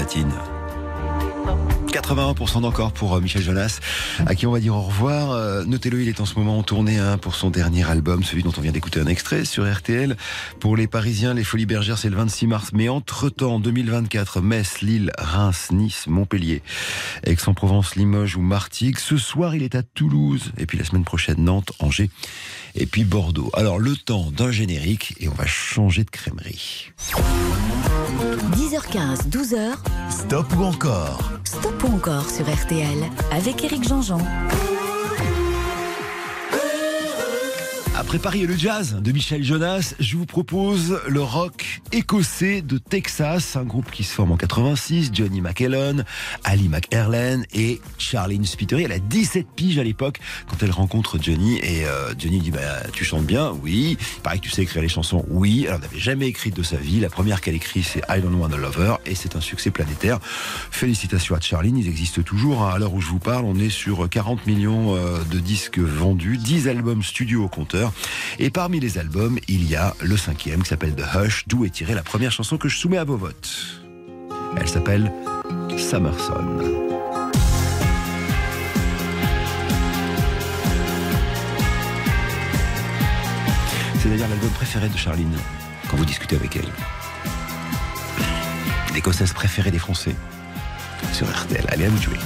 platine. quatre-vingt-un pour cent d'encore pour euh, Michel Jonas, à qui on va dire au revoir. Euh, notez-le, il est en ce moment en tournée hein, pour son dernier album, celui dont on vient d'écouter un extrait sur R T L. Pour les Parisiens, les Folies Bergères, c'est le vingt-six mars. Mais entre-temps, deux mille vingt-quatre, Metz, Lille, Reims, Nice, Montpellier, Aix-en-Provence, Limoges ou Martigues. Ce soir, il est à Toulouse. Et puis la semaine prochaine, Nantes, Angers et puis Bordeaux. Alors, le temps d'un générique et on va changer de crèmerie. dix heures quinze, douze heures. Stop ou encore? Stop ou encore sur R T L avec Éric Jean-Jean. Après Paris et le jazz de Michel Jonas, je vous propose le rock écossais de Texas, un groupe qui se forme en quatre-vingt-six, Johnny McElhone, Ali McErlen et Charlene Spiteri. Elle a dix-sept piges à l'époque quand elle rencontre Johnny et euh, Johnny dit bah, tu chantes bien? Oui. Pareil que tu sais écrire les chansons? Oui. Elle n'avait jamais écrit de sa vie. La première qu'elle écrit c'est I Don't Want a Lover et c'est un succès planétaire. Félicitations à Charlene, ils existent toujours. À l'heure où je vous parle, on est sur quarante millions de disques vendus, dix albums studio au compteur. Et parmi les albums, il y a le cinquième qui s'appelle The Hush, d'où est tirée la première chanson que je soumets à vos votes. Elle s'appelle Summerson. C'est d'ailleurs l'album préféré de Charline quand vous discutez avec elle. L'Écossaise préférée des Français sur R T L. Allez, à vous de jouer.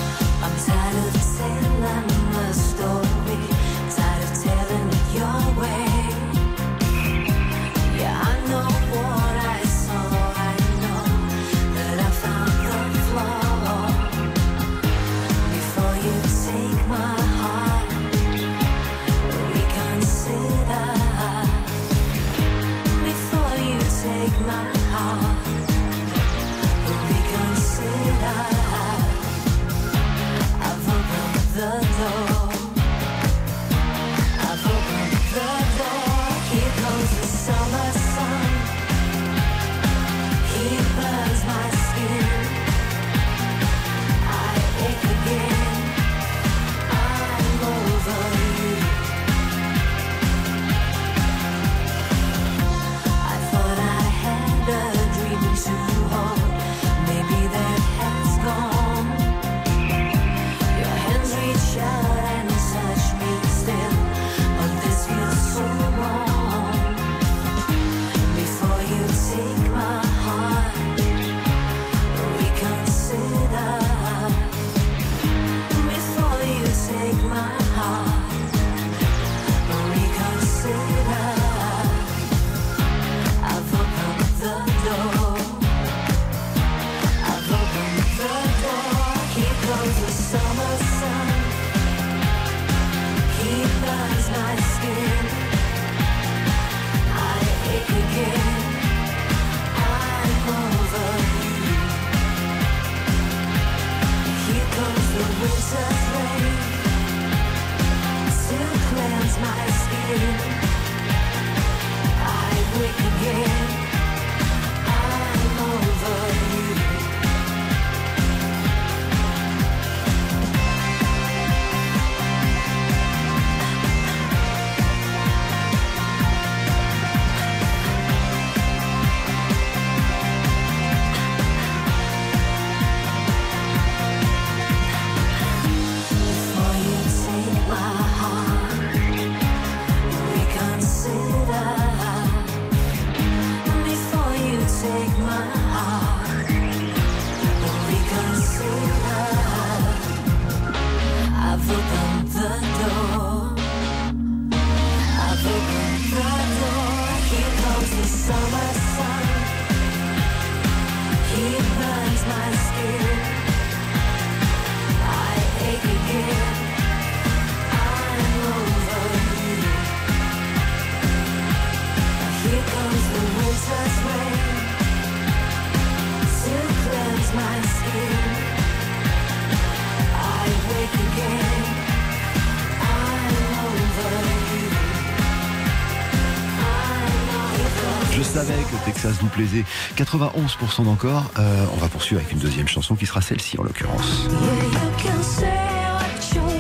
Je savais que Texas vous plaisait. quatre-vingt-onze pour cent d'encore. Euh, on va poursuivre avec une deuxième chanson qui sera celle-ci en l'occurrence. Là, on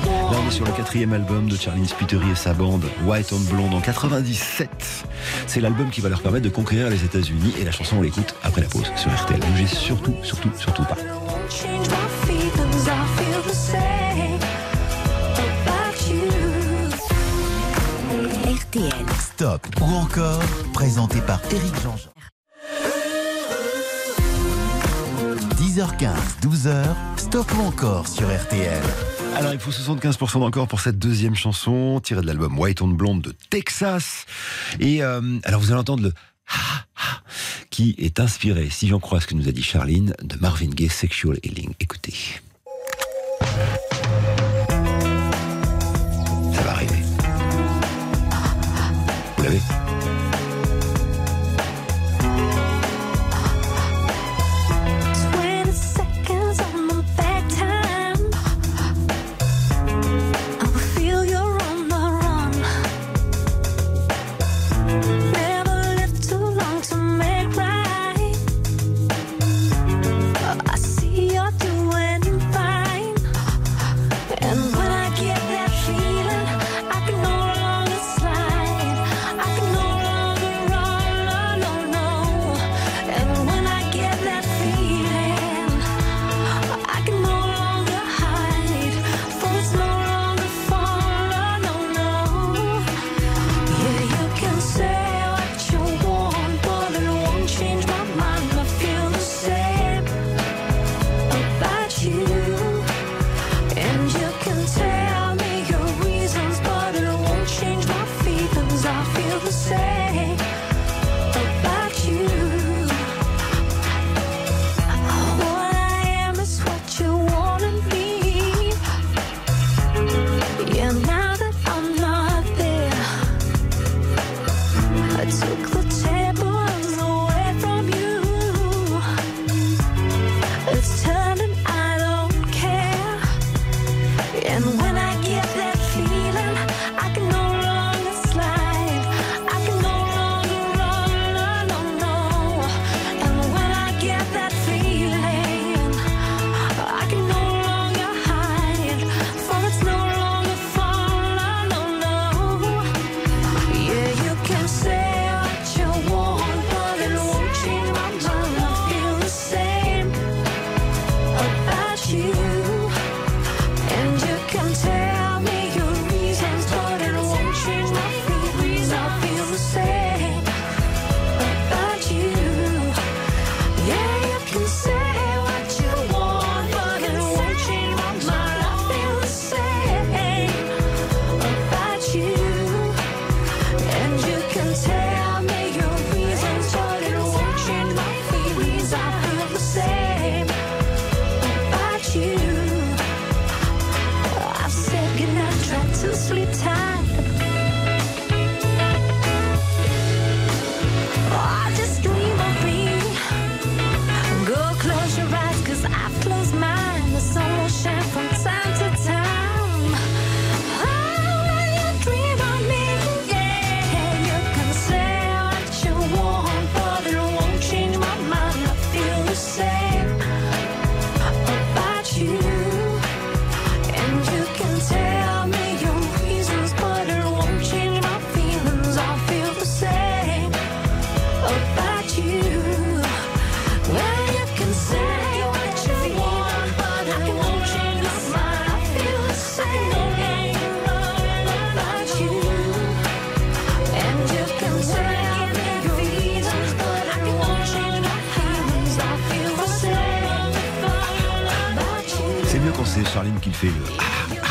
est sur le quatrième album de Charline Spiteri et sa bande White on Blonde en quatre-vingt-dix-sept. C'est l'album qui va leur permettre de conquérir les États-Unis et la chanson on l'écoute après la pause sur R T L. Bougez surtout, surtout, surtout pas. R T L. Stop ou encore, présenté par Éric Jean-Jean. dix heures quinze, douze heures, Stop ou encore sur R T L. Alors il faut soixante-quinze pour cent d'encore pour cette deuxième chanson tirée de l'album White on Blonde de Texas. Et euh, alors vous allez entendre le ha ha qui est inspiré, si j'en crois ce que nous a dit Charline, de Marvin Gaye, Sexual Healing. Écoutez. Ça va arriver. Vous l'avez ? Charline qui le fait le ah,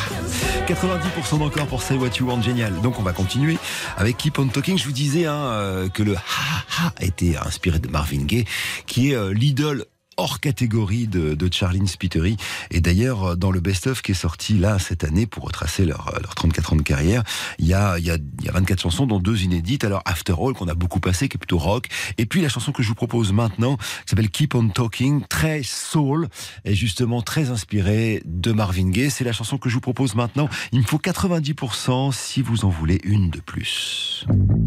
ah. quatre-vingt-dix pour cent d'encore pour Say What You Want, génial. Donc on va continuer avec Keep On Talking. Je vous disais hein, euh, que le ha ha a été inspiré de Marvin Gaye, qui est euh, l'idole hors catégorie de, de Charline Spiteri. Et d'ailleurs, dans le best-of qui est sorti là cette année pour retracer leur, leur trente-quatre ans de carrière, il y a, il y a, il y a vingt-quatre chansons, dont deux inédites. Alors After All, qu'on a beaucoup passé, qui est plutôt rock. Et puis la chanson que je vous propose maintenant, qui s'appelle Keep On Talking, très soul, et justement très inspirée de Marvin Gaye. C'est la chanson que je vous propose maintenant. Il me faut quatre-vingt-dix pour cent si vous en voulez une de plus.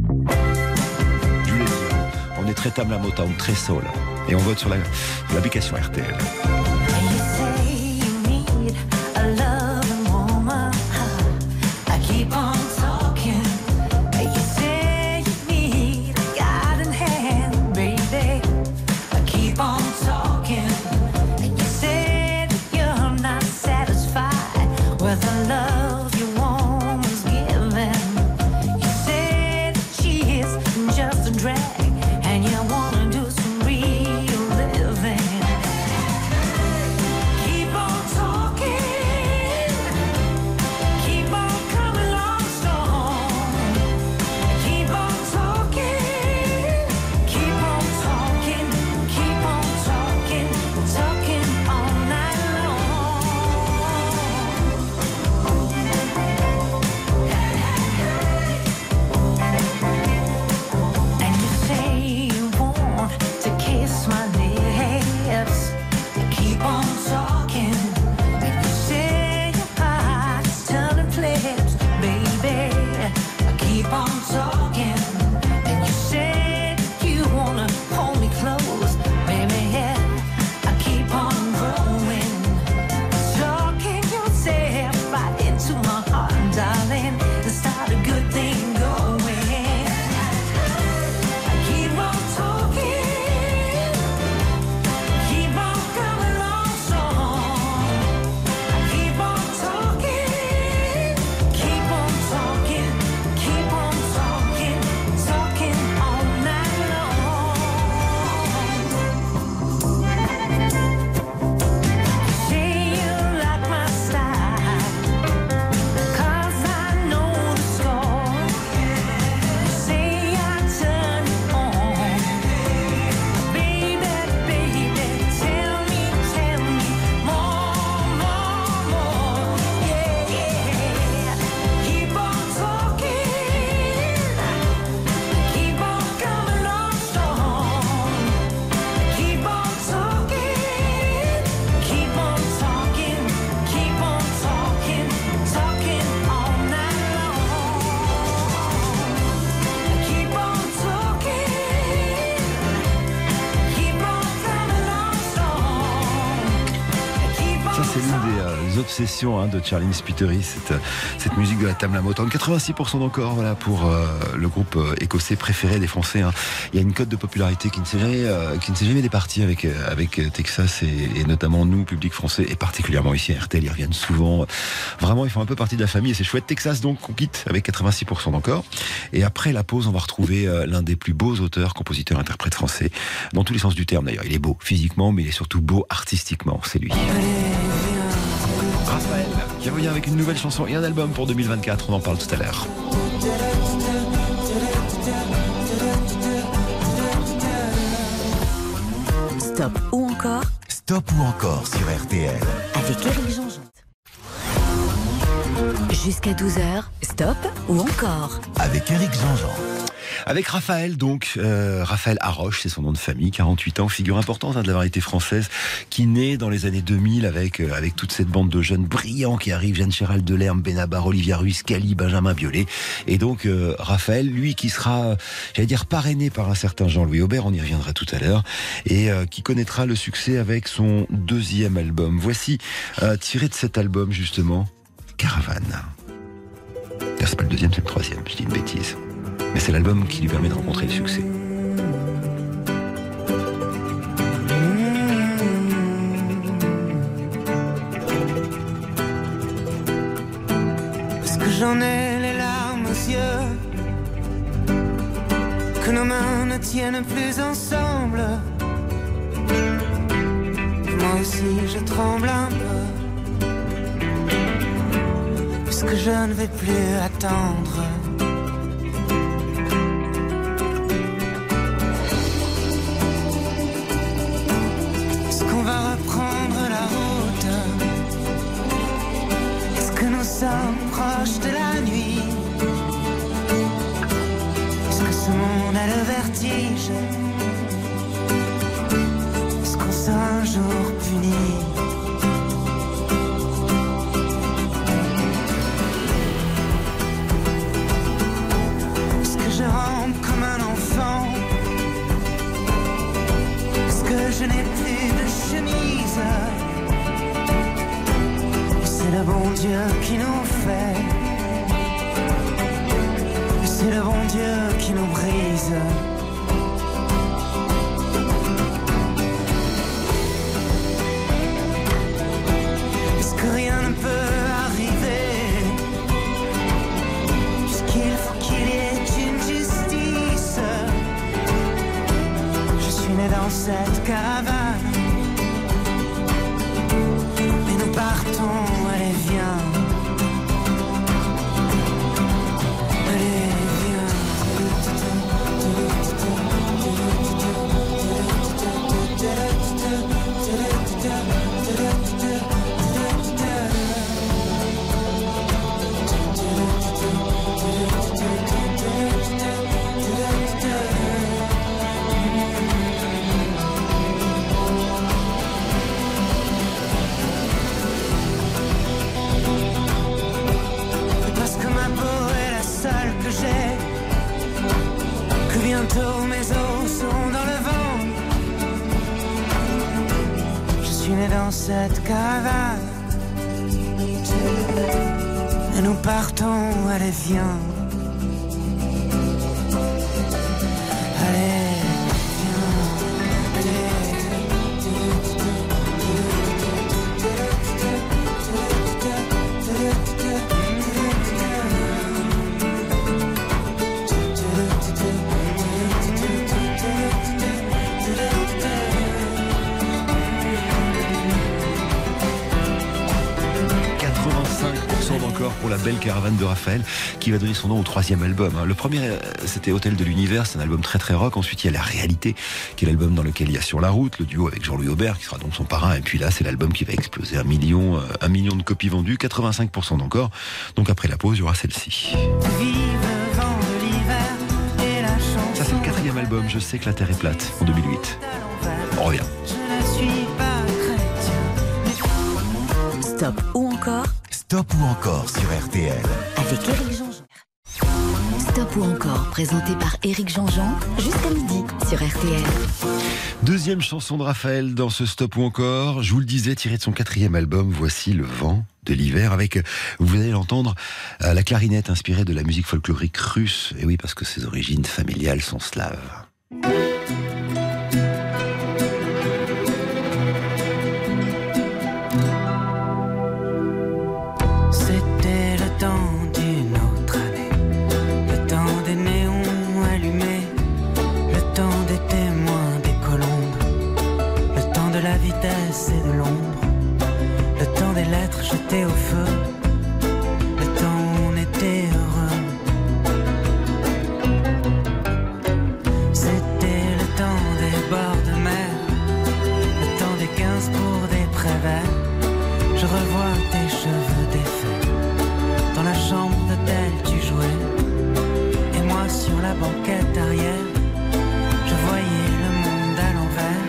On est très table à Motown, très soul. Et on vote sur la, l'application R T L. Ça, c'est l'une des euh, obsessions hein, de Charlie Spiteri, cette, cette musique de la Tamla Motown. quatre-vingt-six pour cent d'encore voilà, pour euh, le groupe euh, écossais préféré des Français. Hein. Il y a une cote de popularité qui ne s'est jamais, euh, qui ne s'est jamais départie avec, euh, avec Texas et, et notamment nous, public français, et particulièrement ici à R T L. Ils reviennent souvent. Vraiment, ils font un peu partie de la famille et c'est chouette. Texas, donc, on quitte avec quatre-vingt-six pour cent d'encore. Et après la pause, on va retrouver euh, l'un des plus beaux auteurs, compositeurs, interprètes français, dans tous les sens du terme d'ailleurs. Il est beau physiquement, mais il est surtout beau artistiquement. C'est lui. Raphaël, qui revient avec une nouvelle chanson et un album pour deux mille vingt-quatre. On en parle tout à l'heure. Stop ou encore Stop ou encore sur R T L. avec Éric Jean-Jean. Jusqu'à douze heures, stop ou encore Avec Éric Jean-Jean. Avec Raphaël, donc, euh, Raphaël Haroche, c'est son nom de famille, quarante-huit ans, figure importante hein, de la variété française, qui naît dans les années deux mille avec, euh, avec toute cette bande de jeunes brillants qui arrivent, Jeanne Chéral Delerme, Benabar, Olivia Ruiz, Cali, Benjamin Biolay. Et donc, euh, Raphaël, lui qui sera, j'allais dire, parrainé par un certain Jean-Louis Aubert, on y reviendra tout à l'heure, et euh, qui connaîtra le succès avec son deuxième album. Voici, euh, tiré de cet album, justement, Caravane. C'est pas le deuxième, c'est le troisième, je dis une bêtise. Mais c'est l'album qui lui permet de rencontrer le succès. Est-ce que j'en ai les larmes aux yeux, que nos mains ne tiennent plus ensemble? Moi aussi je tremble un peu, puisque je ne vais plus attendre. On va reprendre la route. Est-ce que nous sommes proches de la nuit? Est-ce que ce monde a le vertige? Est-ce qu'on sera un jour puni? Est-ce que je rampe comme un enfant? Est-ce que je n'ai plus de chemise? C'est le bon Dieu qui nous fait, c'est le bon Dieu qui nous brise. Est-ce que rien ne peut arriver, puisqu'il faut qu'il y ait une justice? Je suis né dans cette caravane, mais nous partons, allez viens. Allez viens. Que bientôt mes os seront dans le vent. Je suis né dans cette caravane, et nous partons, allez viens. Allez viens, allez. Pour la belle caravane de Raphaël, qui va donner son nom au troisième album. Le premier, c'était Hôtel de l'Univers, c'est un album très très rock. Ensuite, il y a La Réalité, qui est l'album dans lequel il y a Sur la route, le duo avec Jean-Louis Aubert, qui sera donc son parrain. Et puis là, c'est l'album qui va exploser. Un million, un million de copies vendues, quatre-vingt-cinq pour cent d'encore. Donc après la pause, il y aura celle-ci. Ça, c'est le quatrième album, Je sais que la Terre est plate, en deux mille huit. On revient. Stop ou encore Stop ou encore sur R T L. avec Éric Jean-Jean. Stop Stop ou encore, présenté par Éric Jean-Jean, jusqu'à midi sur R T L. Deuxième chanson de Raphaël dans ce Stop ou encore, je vous le disais, tiré de son quatrième album, voici Le vent de l'hiver, avec, vous allez l'entendre, la clarinette inspirée de la musique folklorique russe. Et oui, parce que ses origines familiales sont slaves. C'était le temps d'une autre année, le temps des néons allumés, le temps des témoins des colombes, le temps de la vitesse et de l'ombre, le temps des lettres jetées au feu, le temps où on était heureux. C'était le temps des bords de mer, le temps des quinze pour des prévets. Je revois tes cheveux défaits, dans la chambre d'hôtel tu jouais, et moi sur la banquette arrière, je voyais le monde à l'envers.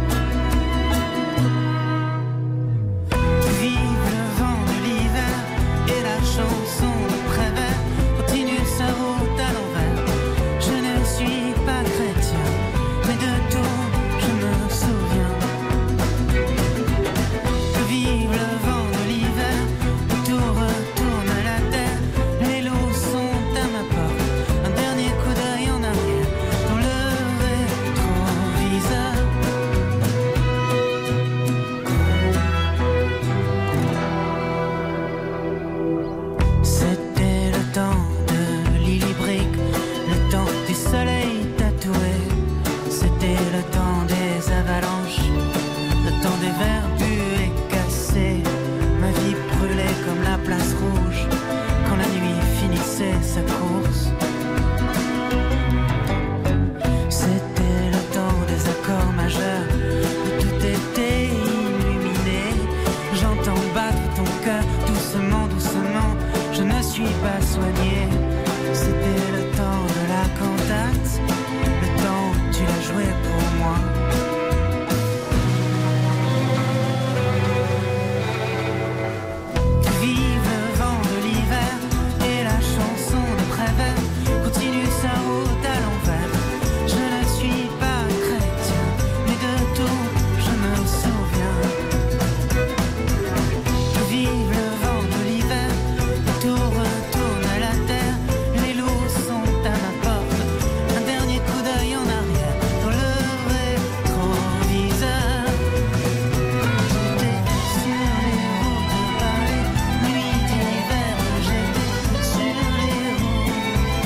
Vive le vent de l'hiver et la chanson de Prévert continue sa route à l'envers. Je ne suis pas chrétien, mais de tout je me souviens. Vive le vent de l'hiver, tout retourne à la terre, les loups sont à ma porte, un dernier coup d'œil en arrière, dans le rétroviseur. C'était le temps de Lily Brick, le temps du soleil tatoué, c'était le temps des avalanches, le temps des verres bu et cassés. Ma vie brûlait comme la place rouge quand la nuit finissait sa course. C'était le temps des accords majeurs où tout était illuminé. J'entends battre ton cœur doucement, doucement. Je ne suis pas soigné. C'était le temps de la cantate, le temps où tu l'as joué pour moi. Vive le vent de l'hiver et la chanson de Prévert continue sa route à l'envers. Je ne suis pas chrétien, mais de tout je me souviens. Vive le vent de l'hiver, tout retourne à la terre, les loups sont à ma porte, un dernier coup d'œil en arrière, dans le rétroviseur. J'étais sur les routes de Paris, nuit d'hiver, j'étais sur les routes.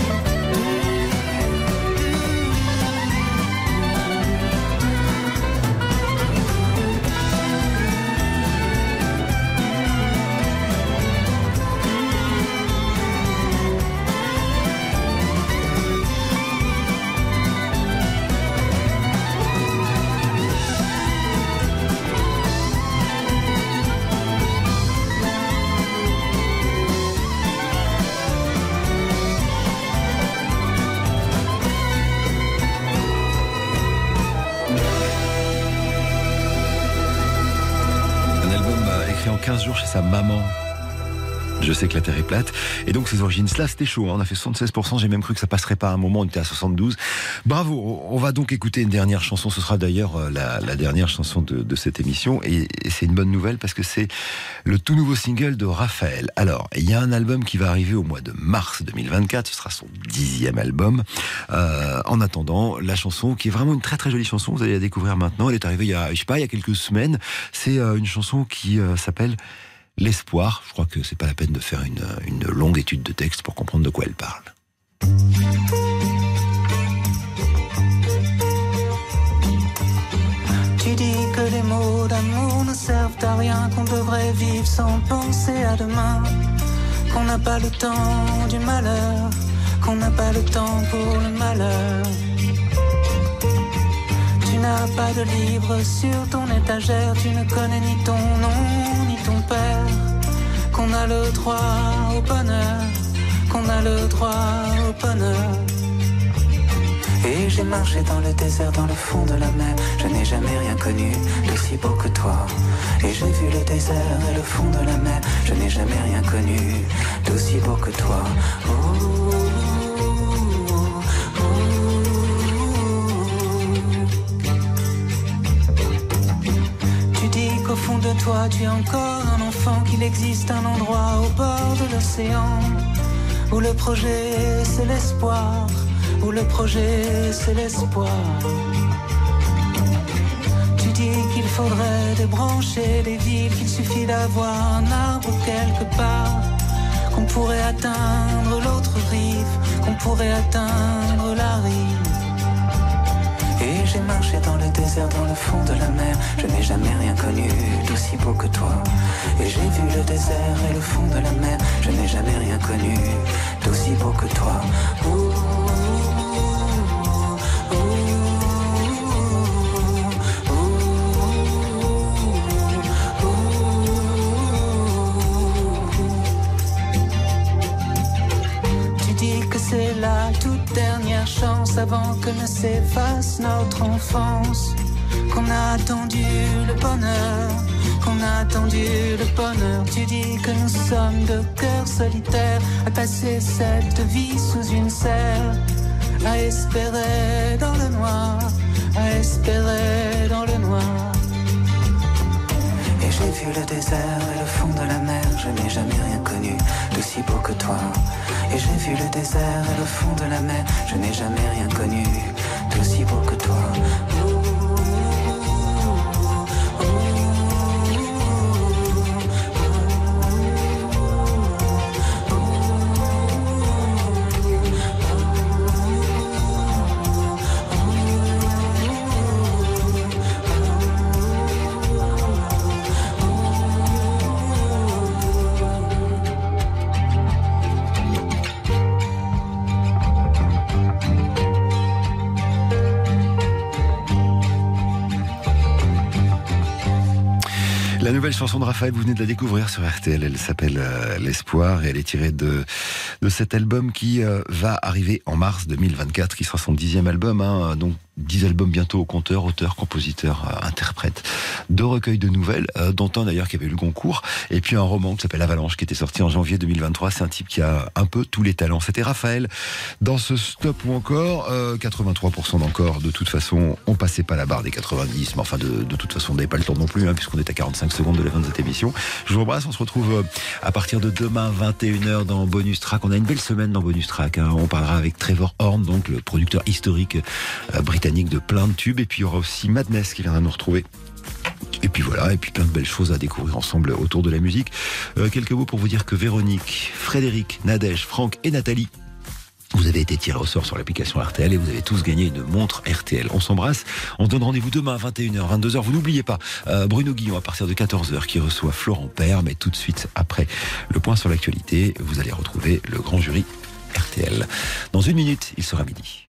Un album euh, écrit en quinze jours chez sa maman. Je sais que la Terre est plate. Et donc, ses origines slaves, c'était chaud. Hein. On a fait soixante-seize pour cent. J'ai même cru que ça passerait pas à un moment. On était à soixante-douze. Bravo. On va donc écouter une dernière chanson. Ce sera d'ailleurs la, la dernière chanson de, de cette émission. Et, et c'est une bonne nouvelle parce que c'est le tout nouveau single de Raphaël. Alors, il y a un album qui va arriver au mois de mars deux mille vingt-quatre. Ce sera son dixième album. Euh, en attendant, la chanson qui est vraiment une très très jolie chanson. Vous allez la découvrir maintenant. Elle est arrivée il y a, je sais pas, il y a quelques semaines. C'est euh, une chanson qui euh, s'appelle L'espoir. Je crois que c'est pas la peine de faire une, une longue étude de texte pour comprendre de quoi elle parle. Tu dis que les mots d'amour ne servent à rien, qu'on devrait vivre sans penser à demain, qu'on n'a pas le temps du malheur, qu'on n'a pas le temps pour le malheur. Tu n'as pas de livre sur ton étagère, tu ne connais ni ton nom ni ton père, qu'on a le droit au bonheur, qu'on a le droit au bonheur. Et j'ai marché dans le désert, dans le fond de la mer, je n'ai jamais rien connu d'aussi beau que toi. Et j'ai vu le désert et le fond de la mer, je n'ai jamais rien connu d'aussi beau que toi. Oh, oh, oh. fond de toi, tu es encore un enfant, qu'il existe un endroit au bord de l'océan où le projet c'est l'espoir, où le projet c'est l'espoir. Tu dis qu'il faudrait débrancher les villes, qu'il suffit d'avoir un arbre quelque part, qu'on pourrait atteindre l'autre rive, qu'on pourrait atteindre la rive. Et j'ai marché dans le désert, dans le fond de la mer, je n'ai jamais rien connu d'aussi beau que toi. Et j'ai vu le désert et le fond de la mer, je n'ai jamais rien connu d'aussi beau que toi. Ouh. C'est la toute dernière chance avant que ne s'efface notre enfance, qu'on a attendu le bonheur, qu'on a attendu le bonheur. Tu dis que nous sommes de cœurs solitaires à passer cette vie sous une serre, à espérer dans le noir, à espérer dans le noir. Et j'ai vu le désert et le fond de la mer, je n'ai jamais rien connu d'aussi beau que toi. Et j'ai vu le désert et le fond de la mer, je n'ai jamais rien connu d'aussi beau que toi. La nouvelle chanson de Raphaël, vous venez de la découvrir sur R T L, elle s'appelle euh, L'Espoir et elle est tirée de, de cet album qui euh, va arriver en mars deux mille vingt-quatre, qui sera son dixième album, hein, donc dix albums bientôt au compteur, auteur, compositeur, euh, interprète, deux recueils de nouvelles, euh, dont un d'ailleurs qui avait eu le concours, et puis un roman qui s'appelle Avalanche, qui était sorti en janvier deux mille vingt-trois. C'est un type qui a un peu tous les talents. C'était Raphaël dans ce Stop ou encore, euh, quatre-vingt-trois pour cent d'encore. De toute façon, on passait pas la barre des quatre-vingt-dix, mais enfin de, de toute façon, on n'avait pas le temps non plus, hein, puisqu'on est à quarante-cinq secondes de la fin de cette émission. Je vous embrasse, on se retrouve à partir de demain vingt et une heures dans Bonus Track. On a une belle semaine dans Bonus Track, hein. On parlera avec Trevor Horn, donc le producteur historique euh, britannique de plein de tubes, et puis il y aura aussi Madness qui viendra nous retrouver. Et puis voilà, et puis plein de belles choses à découvrir ensemble autour de la musique. Euh, quelques mots pour vous dire que Véronique, Frédéric, Nadège, Franck et Nathalie, vous avez été tirés au sort sur l'application R T L et vous avez tous gagné une montre R T L. On s'embrasse. On se donne rendez-vous demain à vingt et une heures, vingt-deux heures. Vous n'oubliez pas, euh, Bruno Guillon à partir de quatorze heures qui reçoit Florent Père. Mais tout de suite après le point sur l'actualité, vous allez retrouver le grand jury R T L. Dans une minute, il sera midi.